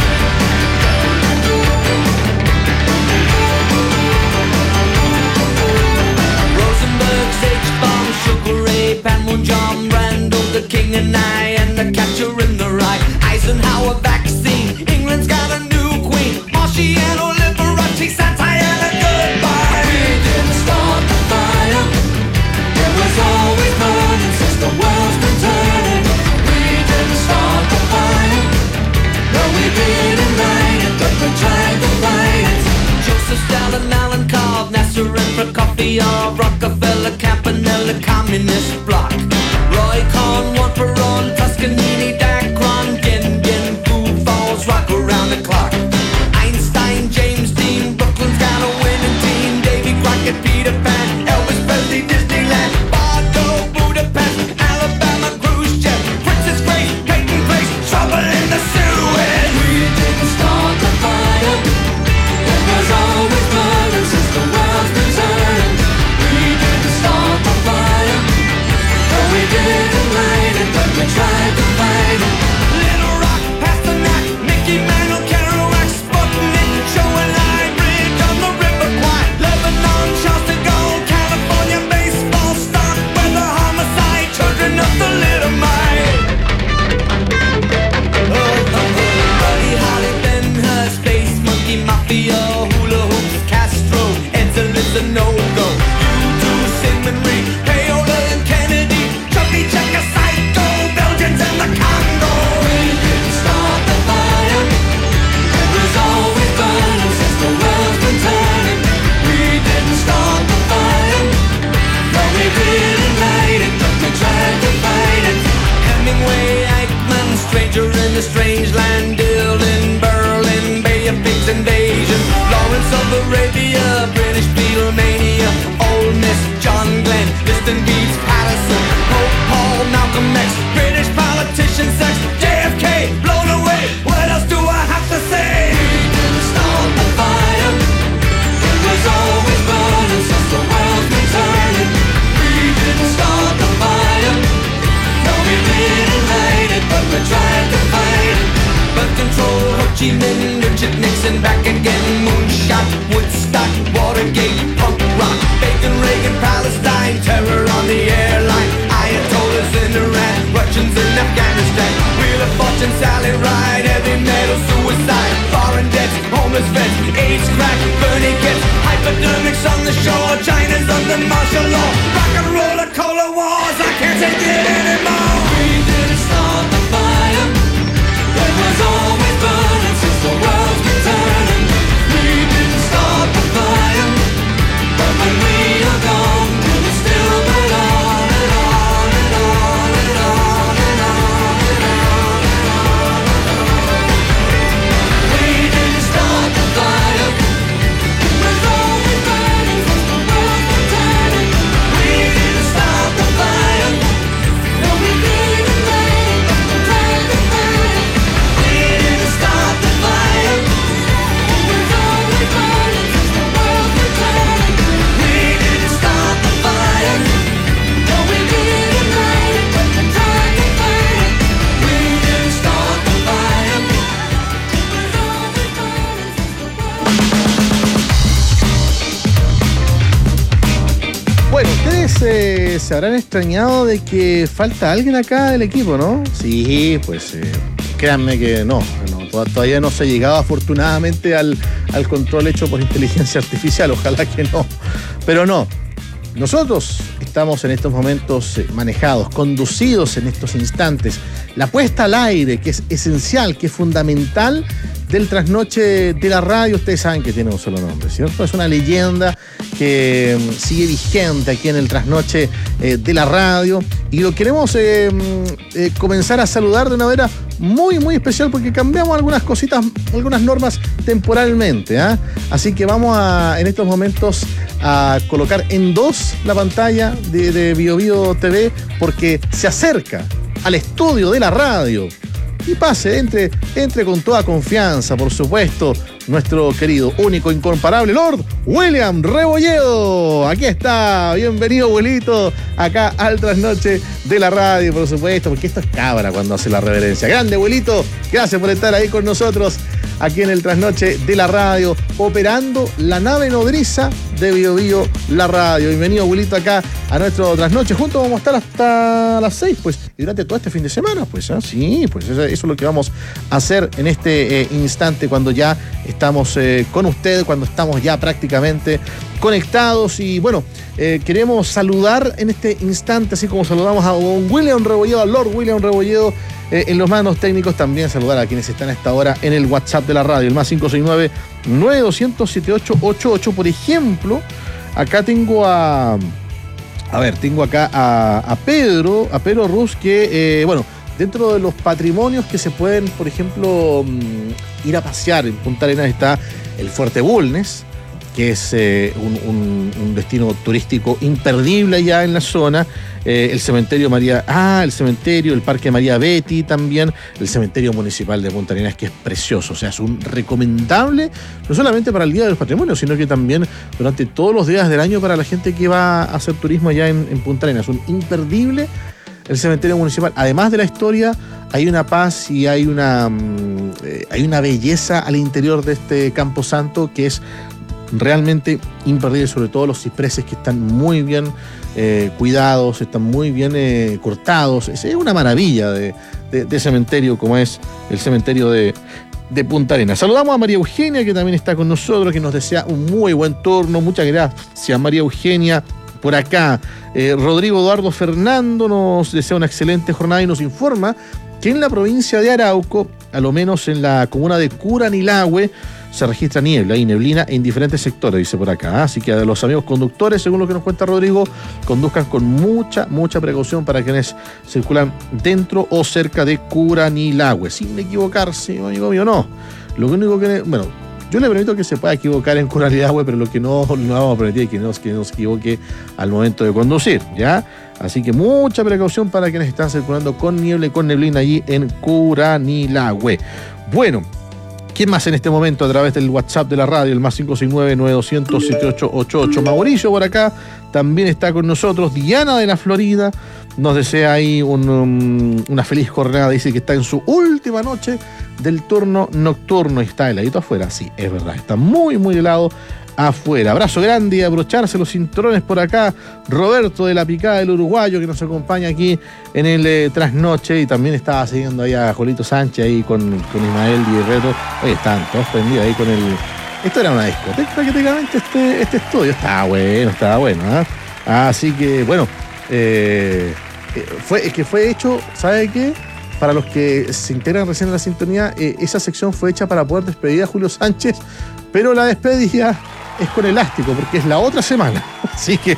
Rosenberg, H-Bomb, Sugar Ray, Panmunjom, Brando, the King and I, and the Catcher in the Rye. Eisenhower vaccine, England's got a new queen. Marciano, Liberace, Santayana, goodbye. We didn't start the fire. It was always burning since the world's been turning. We didn't start the fire. No, we didn't light it, but we tried to fight it. Joseph Stalin, Alan Cobb, Nasser and Prokofiev, Rockefeller, Campanella, Communist Bloc. Roy Cohn, one for all, Toscanini, Dacron, Gin, Foo Falls, rock around the clock. Einstein, James Dean, Brooklyn's got a winning team. Davy Crockett, Peter Pan, Elvis Presley, Disneyland, Bardo, Budapest, Alabama, Khrushchev, Princess Grace, Peyton Place, trouble in the Suez. We didn't start the fire. It was always burning since the world's been turning. We didn't start the fire. No, we didn't light it, but we tried to fight it. Little Rock, Pasternak, Mickey Mantle, Kerouac, Sputnik, Show and Hybrid on the River Kwai, Lebanon, Charles de Gaulle, California, baseball stock, weather, homicide, children of the Little Mite. Buddy Holly, Ben Hur, Space Monkey, Mafia, Hula Hoops, Castro, Edsel a no-go. U2, Sigmund Reed, Payola and Kennedy, Chubby Checker, Psycho, Belgians and the Congo. We didn't start the fire. It was always burning since the world's been turning. We didn't start the fire. No, we didn't light it, but we tried to fight it. Hemingway, Eichmann, Stranger in the Strange Land, Dylan, Berlin, Bay of Pigs invasion, Lawrence of Arabia, British Beatlemania, Ole Miss, John Glenn, Liston Beats, Patterson, Pope Paul, Malcolm X, British politician, sex, JFK, blown away. What else do I have to say? We didn't start the fire. It was always burning since the world's been turning. We didn't start the fire. No, we didn't light it, but we tried to fight it. But control, Ho Chi Minh, Richard Nixon, back again, moonshot, Woodstock, Watergate, punk rock, Bacon, Reagan, Palestine, terror on the airline, Ayatollahs in Iran, Russians in Afghanistan, Wheel of Fortune, Sally Ride, heavy metal, suicide, foreign debts, homeless vets, AIDS, crack, Bernie gets, hypodermics on the shore, China's under martial law, rock and roller, cola wars, I can't take it anymore. We didn't start the fire. It was always burning since the world's been turning. We didn't start the fire, but when we are gone, we'll still burn on and on and on and on and on and on and on and on. We didn't start the fire. It was always burning since the world's been turning. We didn't start the fire. No, we didn't light it, but we tried to fight it. We didn't start the fire. It was always burning since the world's been turning. We didn't start the fire. No, we didn't light it, but we tried to fight it. We didn't start the fire. It was always burning since the Bueno, ustedes se habrán extrañado de que falta alguien acá del equipo, ¿no? Sí, pues créanme que no, todavía no se ha llegado afortunadamente al control hecho por inteligencia artificial, ojalá que no, pero no. Nosotros estamos en estos momentos manejados, conducidos en estos instantes. La puesta al aire, que es esencial, que es fundamental del trasnoche de la radio, ustedes saben que tiene un solo nombre, ¿cierto? Es una leyenda que sigue vigente aquí en el trasnoche de la radio y lo queremos comenzar a saludar de una manera muy, muy especial porque cambiamos algunas cositas, algunas normas temporalmente, ¿eh? Así que vamos en estos momentos a colocar en dos la pantalla de BioBio TV porque se acerca al estudio de la radio y pase, entre con toda confianza, por supuesto, nuestro querido, único, incomparable Lord William Rebolledo. Aquí está, bienvenido, abuelito, acá al Trasnoche de la Radio, por supuesto, porque esto es cabra cuando hace la reverencia. Grande, abuelito, gracias por estar ahí con nosotros, aquí en el Trasnoche de la Radio, operando la nave nodriza de Bio Bio, la radio. Bienvenido, abuelito, acá a nuestro Trasnoche. Juntos vamos a estar hasta las 6, pues, y durante todo este fin de semana, pues, ¿eh? Sí, pues eso es lo que vamos a hacer en este instante, cuando ya estamos con usted, cuando estamos ya prácticamente conectados. Y bueno, queremos saludar en este instante, así como saludamos a don William Rebolledo, a Lord William Rebolledo, en los mandos técnicos, también saludar a quienes están a esta hora en el WhatsApp de la radio, el más 569-9200-7888. Por ejemplo, acá tengo tengo acá a Pedro Ruz, que, bueno, dentro de los patrimonios que se pueden, por ejemplo, ir a pasear en Punta Arenas, está el Fuerte Bulnes, que es un destino turístico imperdible allá en la zona. El cementerio el Parque María Betty también, el cementerio municipal de Punta Arenas, que es precioso. O sea, es un recomendable, no solamente para el Día de los Patrimonios, sino que también durante todos los días del año para la gente que va a hacer turismo allá en Punta Arenas. Un imperdible el cementerio municipal. Además de la historia, hay una paz y hay una belleza al interior de este camposanto que es realmente imperdible, sobre todo los cipreses, que están muy bien cuidados, están muy bien cortados. Es una maravilla de cementerio, como es el cementerio de Punta Arenas. Saludamos a María Eugenia, que también está con nosotros, que nos desea un muy buen turno. Muchas gracias, María Eugenia. Por acá, Rodrigo Eduardo Fernando nos desea una excelente jornada y nos informa que en la provincia de Arauco, a lo menos en la comuna de Curanilahue, se registra niebla y neblina en diferentes sectores, dice por acá. Así que a los amigos conductores, según lo que nos cuenta Rodrigo, conduzcan con mucha precaución para quienes circulan dentro o cerca de Curanilahue. Sin equivocarse, amigo mío, no. Lo único que... Bueno, yo le permito que se pueda equivocar en Curanilahue, pero lo que no vamos a permitir es que no se equivoque al momento de conducir, ¿ya? Así que mucha precaución para quienes están circulando con niebla y con neblina allí en Curanilahue. Bueno, ¿quién más en este momento a través del WhatsApp de la radio, el más 569-9200-7888? Mauricio por acá también está con nosotros. Diana de la Florida nos desea ahí una feliz jornada. Dice que está en su última noche del turno nocturno y está heladito afuera. Sí, es verdad, está muy helado afuera. Abrazo grande y abrocharse los cinturones por acá. Roberto de la Picada del Uruguayo, que nos acompaña aquí en el Trasnoche, y también estaba siguiendo ahí a Jolito Sánchez ahí con Ismael y Herrero. Oye, están todos prendidos ahí con el... Esto era una discoteca prácticamente, este estudio. Estaba bueno, ¿eh? Así que, bueno, fue hecho, ¿sabe qué? Para los que se integran recién en la sintonía, esa sección fue hecha para poder despedir a Julio Sánchez, pero la despedida es con elástico, porque es la otra semana. Así que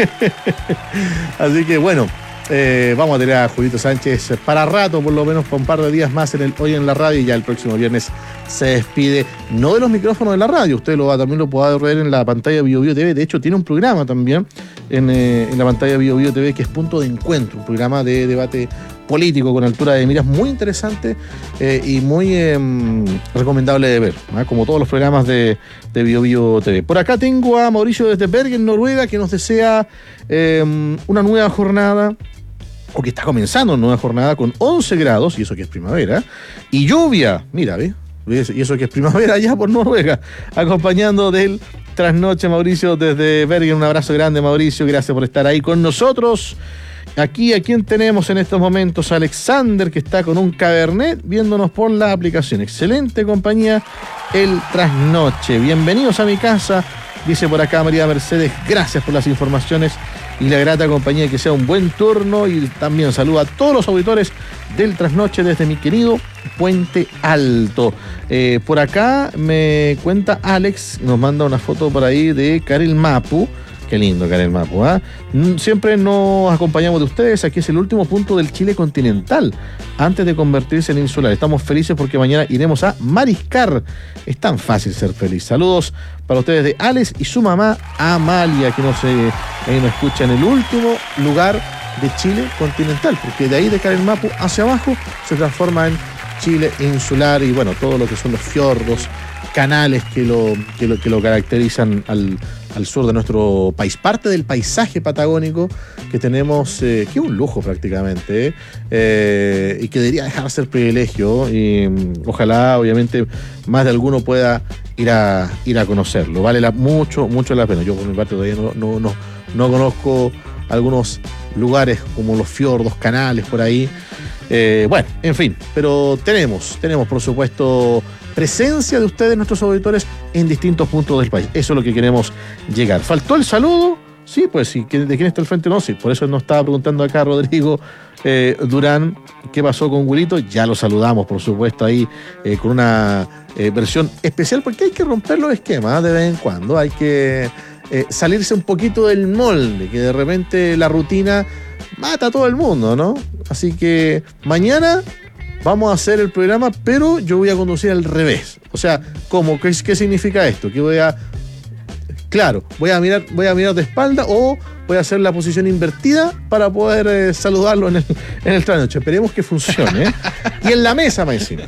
bueno, vamos a tener a Julito Sánchez para rato, por lo menos para un par de días más Hoy en la Radio, y ya el próximo viernes se despide, no de los micrófonos de la radio, usted también lo puede ver en la pantalla de Bio Bio TV. De hecho, tiene un programa también en la pantalla de Bio Bio TV, que es Punto de Encuentro, un programa de debate político con altura de miras muy interesante y muy recomendable de ver, ¿no? Como todos los programas de Bio Bio TV. Por acá tengo a Mauricio desde Bergen, Noruega, que nos desea una nueva jornada, o que está comenzando una nueva jornada con 11 grados, y eso que es primavera, y lluvia, mira, ¿ves? Y eso que es primavera allá por Noruega, acompañando del Trasnoche. Mauricio desde Bergen, un abrazo grande, Mauricio, gracias por estar ahí con nosotros. Aquí, ¿a quién tenemos en estos momentos? Alexander, que está con un Cabernet viéndonos por la aplicación. Excelente compañía, el Trasnoche. Bienvenidos a mi casa, dice por acá María Mercedes. Gracias por las informaciones y la grata compañía. Que sea un buen turno, y también saluda a todos los auditores del Trasnoche desde mi querido Puente Alto. Por acá me cuenta Alex, nos manda una foto por ahí de Karel Mapu. Qué lindo, Karel Mapu, ¿eh? Siempre nos acompañamos de ustedes. Aquí es el último punto del Chile continental antes de convertirse en insular. Estamos felices porque mañana iremos a mariscar. Es tan fácil ser feliz. Saludos para ustedes de Alex y su mamá Amalia, que nos escucha en el último lugar de Chile continental, porque de ahí de Karel Mapu hacia abajo se transforma en Chile insular y bueno, todo lo que son los fiordos, canales que lo caracterizan al sur de nuestro país. Parte del paisaje patagónico que tenemos, que es un lujo prácticamente, y que debería dejar de ser privilegio, y ojalá obviamente más de alguno pueda ir a conocerlo. Vale mucho la pena. Yo por mi parte todavía no conozco algunos lugares como los fiordos, canales por ahí. Bueno, en fin, pero tenemos por supuesto presencia de ustedes, nuestros auditores, en distintos puntos del país. Eso es lo que queremos llegar. ¿Faltó el saludo? Sí, pues sí. ¿De quién está al frente? No, sí. Por eso nos estaba preguntando acá Rodrigo Durán qué pasó con Wilito. Ya lo saludamos, por supuesto, ahí con una versión especial, porque hay que romper los esquemas de vez en cuando. Hay que salirse un poquito del molde, que de repente la rutina mata a todo el mundo, ¿no? Así que mañana vamos a hacer el programa, pero yo voy a conducir al revés. O sea, ¿cómo? ¿Qué significa esto? Que voy a mirar de espalda, o voy a hacer la posición invertida para poder saludarlo en el trasnoche. Esperemos que funcione, ¿eh? Y en la mesa, más encima.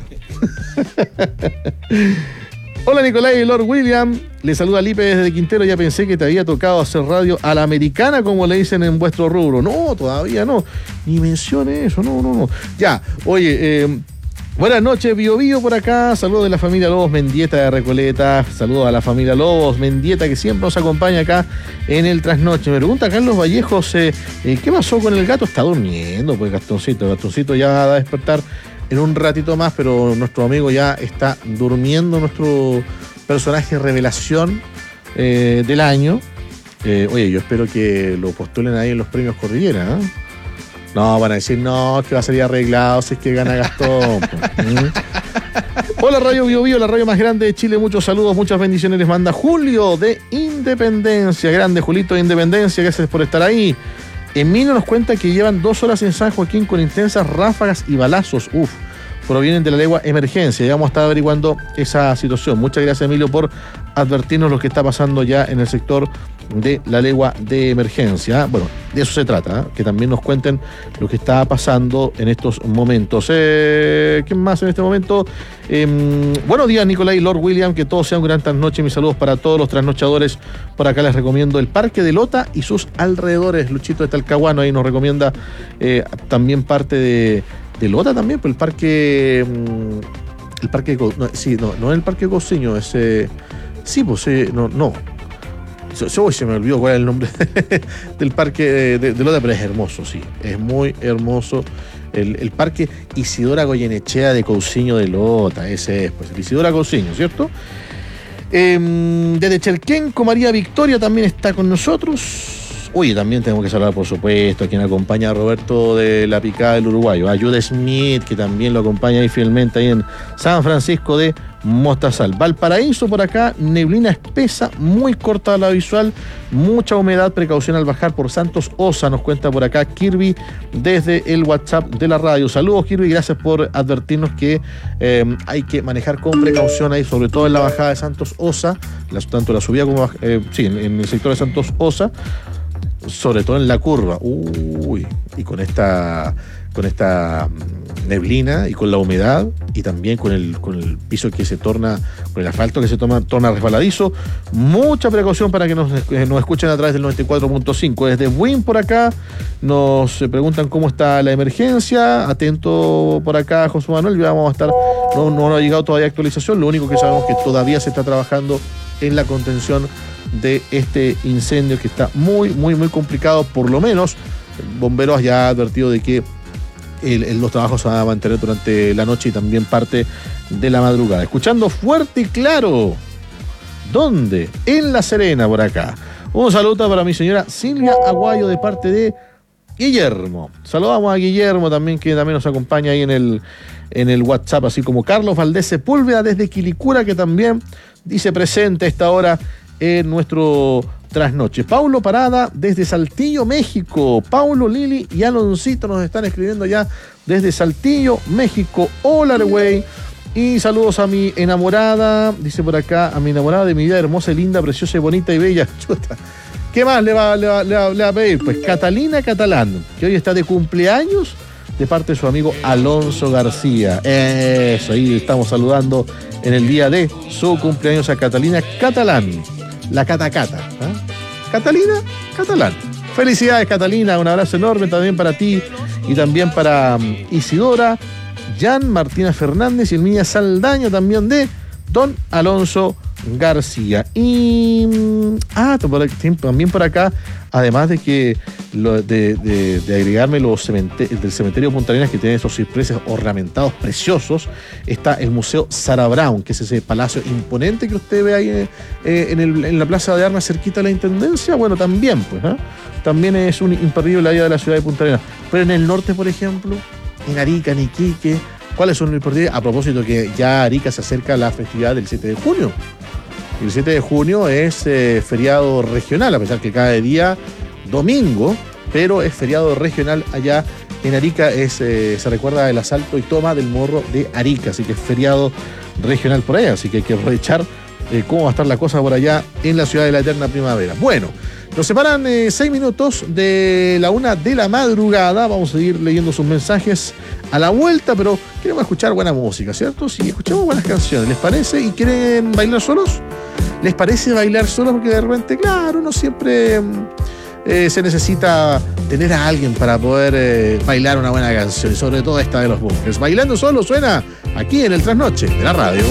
Hola Nicolás y Lord William, le saluda Lipe desde Quintero. Ya pensé que te había tocado hacer radio a la americana, como le dicen en vuestro rubro. No, todavía no, ni mencione eso, no. Ya, oye, buenas noches, Bio Bio por acá. Saludos de la familia Lobos Mendieta de Recoleta. Saludos a la familia Lobos Mendieta, que siempre nos acompaña acá en el trasnoche. Me pregunta Carlos Vallejos, ¿qué pasó con el gato? Está durmiendo, pues Gastoncito ya va a despertar en un ratito más, pero nuestro amigo ya está durmiendo, nuestro personaje revelación del año. Oye, yo espero que lo postulen ahí en los premios Cordillera, ¿eh? No, van a decir, no, que va a salir arreglado si es que gana Gastón. Hola Radio Bio Bio, la radio más grande de Chile. Muchos saludos, muchas bendiciones les manda Julio de Independencia. Grande Julito de Independencia, gracias por estar ahí. Emilio nos cuenta que llevan 2 horas en San Joaquín con intensas ráfagas y balazos. Provienen de la legua emergencia. Ya vamos a estar averiguando esa situación. Muchas gracias, Emilio, por advertirnos lo que está pasando ya en el sector de la legua de emergencia. Bueno, de eso se trata, ¿eh? Que también nos cuenten lo que está pasando en estos momentos. ¿Qué más en este momento? Buenos días, Nicolás y Lord William. Que todo sea un gran trasnoche. Mis saludos para todos los trasnochadores. Por acá les recomiendo el Parque de Lota y sus alrededores. Luchito de Talcahuano ahí nos recomienda también parte de Lota también, pues el parque no es el Parque Coseño, se me olvidó cuál es el nombre del parque de Lota, pero es hermoso, sí, es muy hermoso el Parque Isidora Goyenechea de Cousiño de Lota. Ese es, pues, el Isidora Cousiño, ¿cierto? Desde Chelquenco, María Victoria también está con nosotros. Oye, también tenemos que saludar, por supuesto, a quien acompaña a Roberto de la Picada del Uruguayo, a Jude Smith, que también lo acompaña ahí fielmente ahí en San Francisco de Mostazal. Valparaíso por acá, neblina espesa, muy corta la visual, mucha humedad, precaución al bajar por Santos Osa, nos cuenta por acá Kirby desde el WhatsApp de la radio. Saludos, Kirby, gracias por advertirnos que hay que manejar con precaución ahí, sobre todo en la bajada de Santos Osa, tanto la subida como en el sector de Santos Osa, sobre todo en la curva. Y con esta neblina y con la humedad, y también con el piso que se torna, con el asfalto que se torna resbaladizo. Mucha precaución para que nos escuchen a través del 94.5. Desde Buin por acá nos preguntan cómo está la emergencia. Atento por acá, José Manuel, ya vamos a estar, no ha llegado todavía actualización. Lo único que sabemos es que todavía se está trabajando en la contención de este incendio, que está muy complicado. Por lo menos Bomberos ya ha advertido de que los trabajos se van a mantener durante la noche y también parte de la madrugada. Escuchando fuerte y claro. ¿Dónde? En La Serena, por acá. Un saludo para mi señora Silvia Aguayo de parte de Guillermo. Saludamos a Guillermo también, que también nos acompaña ahí en el WhatsApp, así como Carlos Valdés Sepúlveda desde Quilicura, que también dice presente a esta hora en nuestro trasnoche. Paulo Parada desde Saltillo, México. Paulo, Lili y Aloncito nos están escribiendo ya desde Saltillo, México. Hola, güey. Y saludos a mi enamorada, dice por acá, a mi enamorada de mi vida hermosa, linda, preciosa, bonita y bella. Chuta. ¿Qué más le va a pedir? Pues Catalina Catalán, que hoy está de cumpleaños. de parte de su amigo Alonso García. Eso, ahí estamos saludando en el día de su cumpleaños a Catalina Catalán, la Catacata. Catalina Catalán. Felicidades, Catalina, un abrazo enorme también para ti y también para Isidora, Jan, Martina Fernández y el niña Saldaña también de don Alonso García. Y también por acá, además de que de agregarme del cementerio de Punta Arenas, que tiene esos cipreses ornamentados preciosos, está el Museo Sarah Brown, que es ese palacio imponente que usted ve ahí en la Plaza de Armas cerquita de la Intendencia. Bueno, también también es un imperdible la vida de la ciudad de Punta Arenas. Pero en el norte, por ejemplo, en Arica, en Iquique, ¿cuáles son los imperdibles? A propósito que ya Arica se acerca a la festividad del 7 de junio. El 7 de junio es feriado regional, a pesar que cae día domingo, pero es feriado regional allá en Arica. Se recuerda el asalto y toma del Morro de Arica, así que es feriado regional por allá, así que hay que aprovechar cómo va a estar la cosa por allá en la ciudad de la eterna primavera. Bueno, nos separan 6 minutos de la 1 de la madrugada. Vamos a seguir leyendo sus mensajes a la vuelta, pero queremos escuchar buena música, ¿cierto? Si escuchamos buenas canciones, ¿les parece? ¿Y quieren bailar solos? ¿Les parece bailar solos? Porque de repente, claro, no siempre se necesita tener a alguien para poder bailar una buena canción, y sobre todo esta de los Bunkers. Bailando solo suena aquí en el Trasnoche de la radio.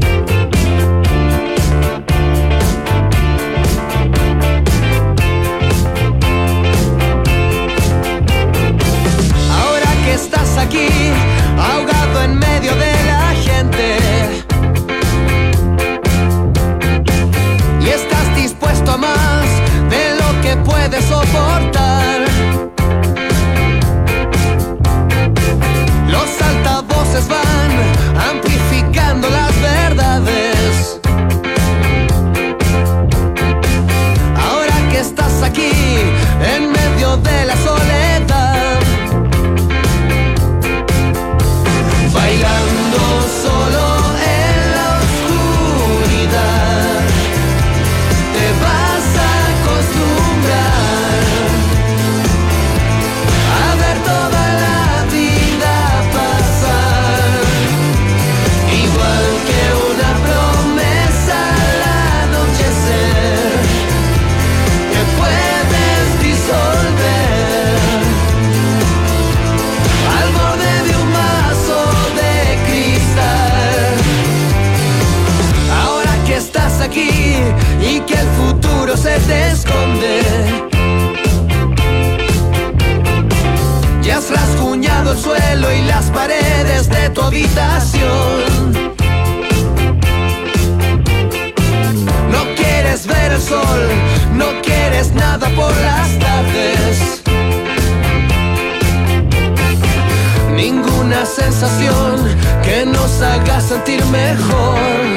Estás aquí, ahogado en medio de la gente, y estás dispuesto a más de lo que puedes soportar. Los altavoces van amplificando las verdades. Ahora que estás aquí, en medio de la soledad, bailando solo en la oscuridad, te vas a acostumbrar a ver toda la vida pasar, igual que una promesa al anochecer, que puedes disolver al borde de un vaso de cristal. Ahora que estás aquí y que el futuro se te esconde, ya has rasguñado el suelo y las paredes de tu habitación. No quieres ver el sol, no quieres nada por las tardes, ninguna sensación que nos haga sentir mejor.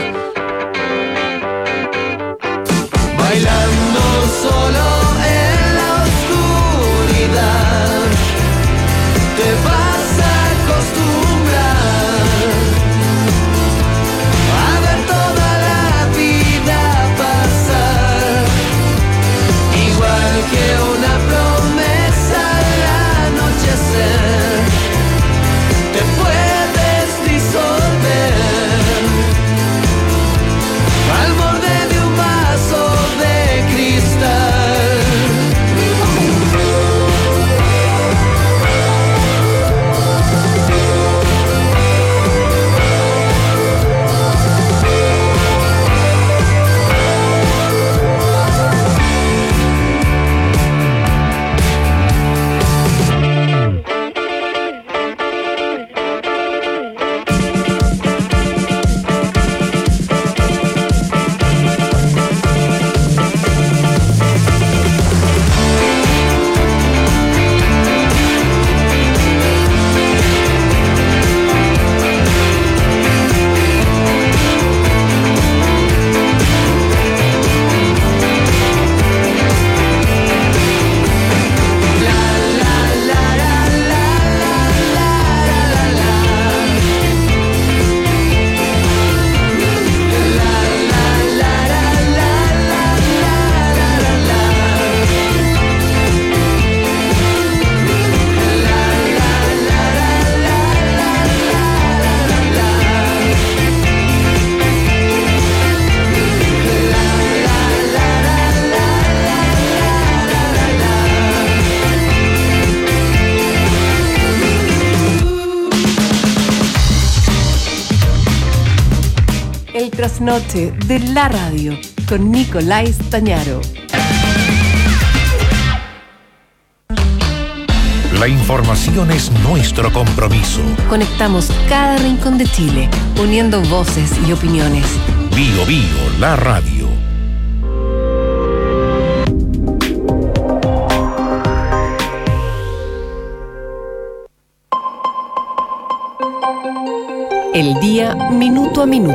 Bailando solo en la oscuridad, te vas a acostumbrar a ver toda la vida pasar, igual que una promesa al anochecer, te puedes disolver El trasnoche de la radio con Nicolás Stañaro. La información es nuestro compromiso. Conectamos cada rincón de Chile, uniendo voces y opiniones. Bio Bio, la radio. El día minuto a minuto.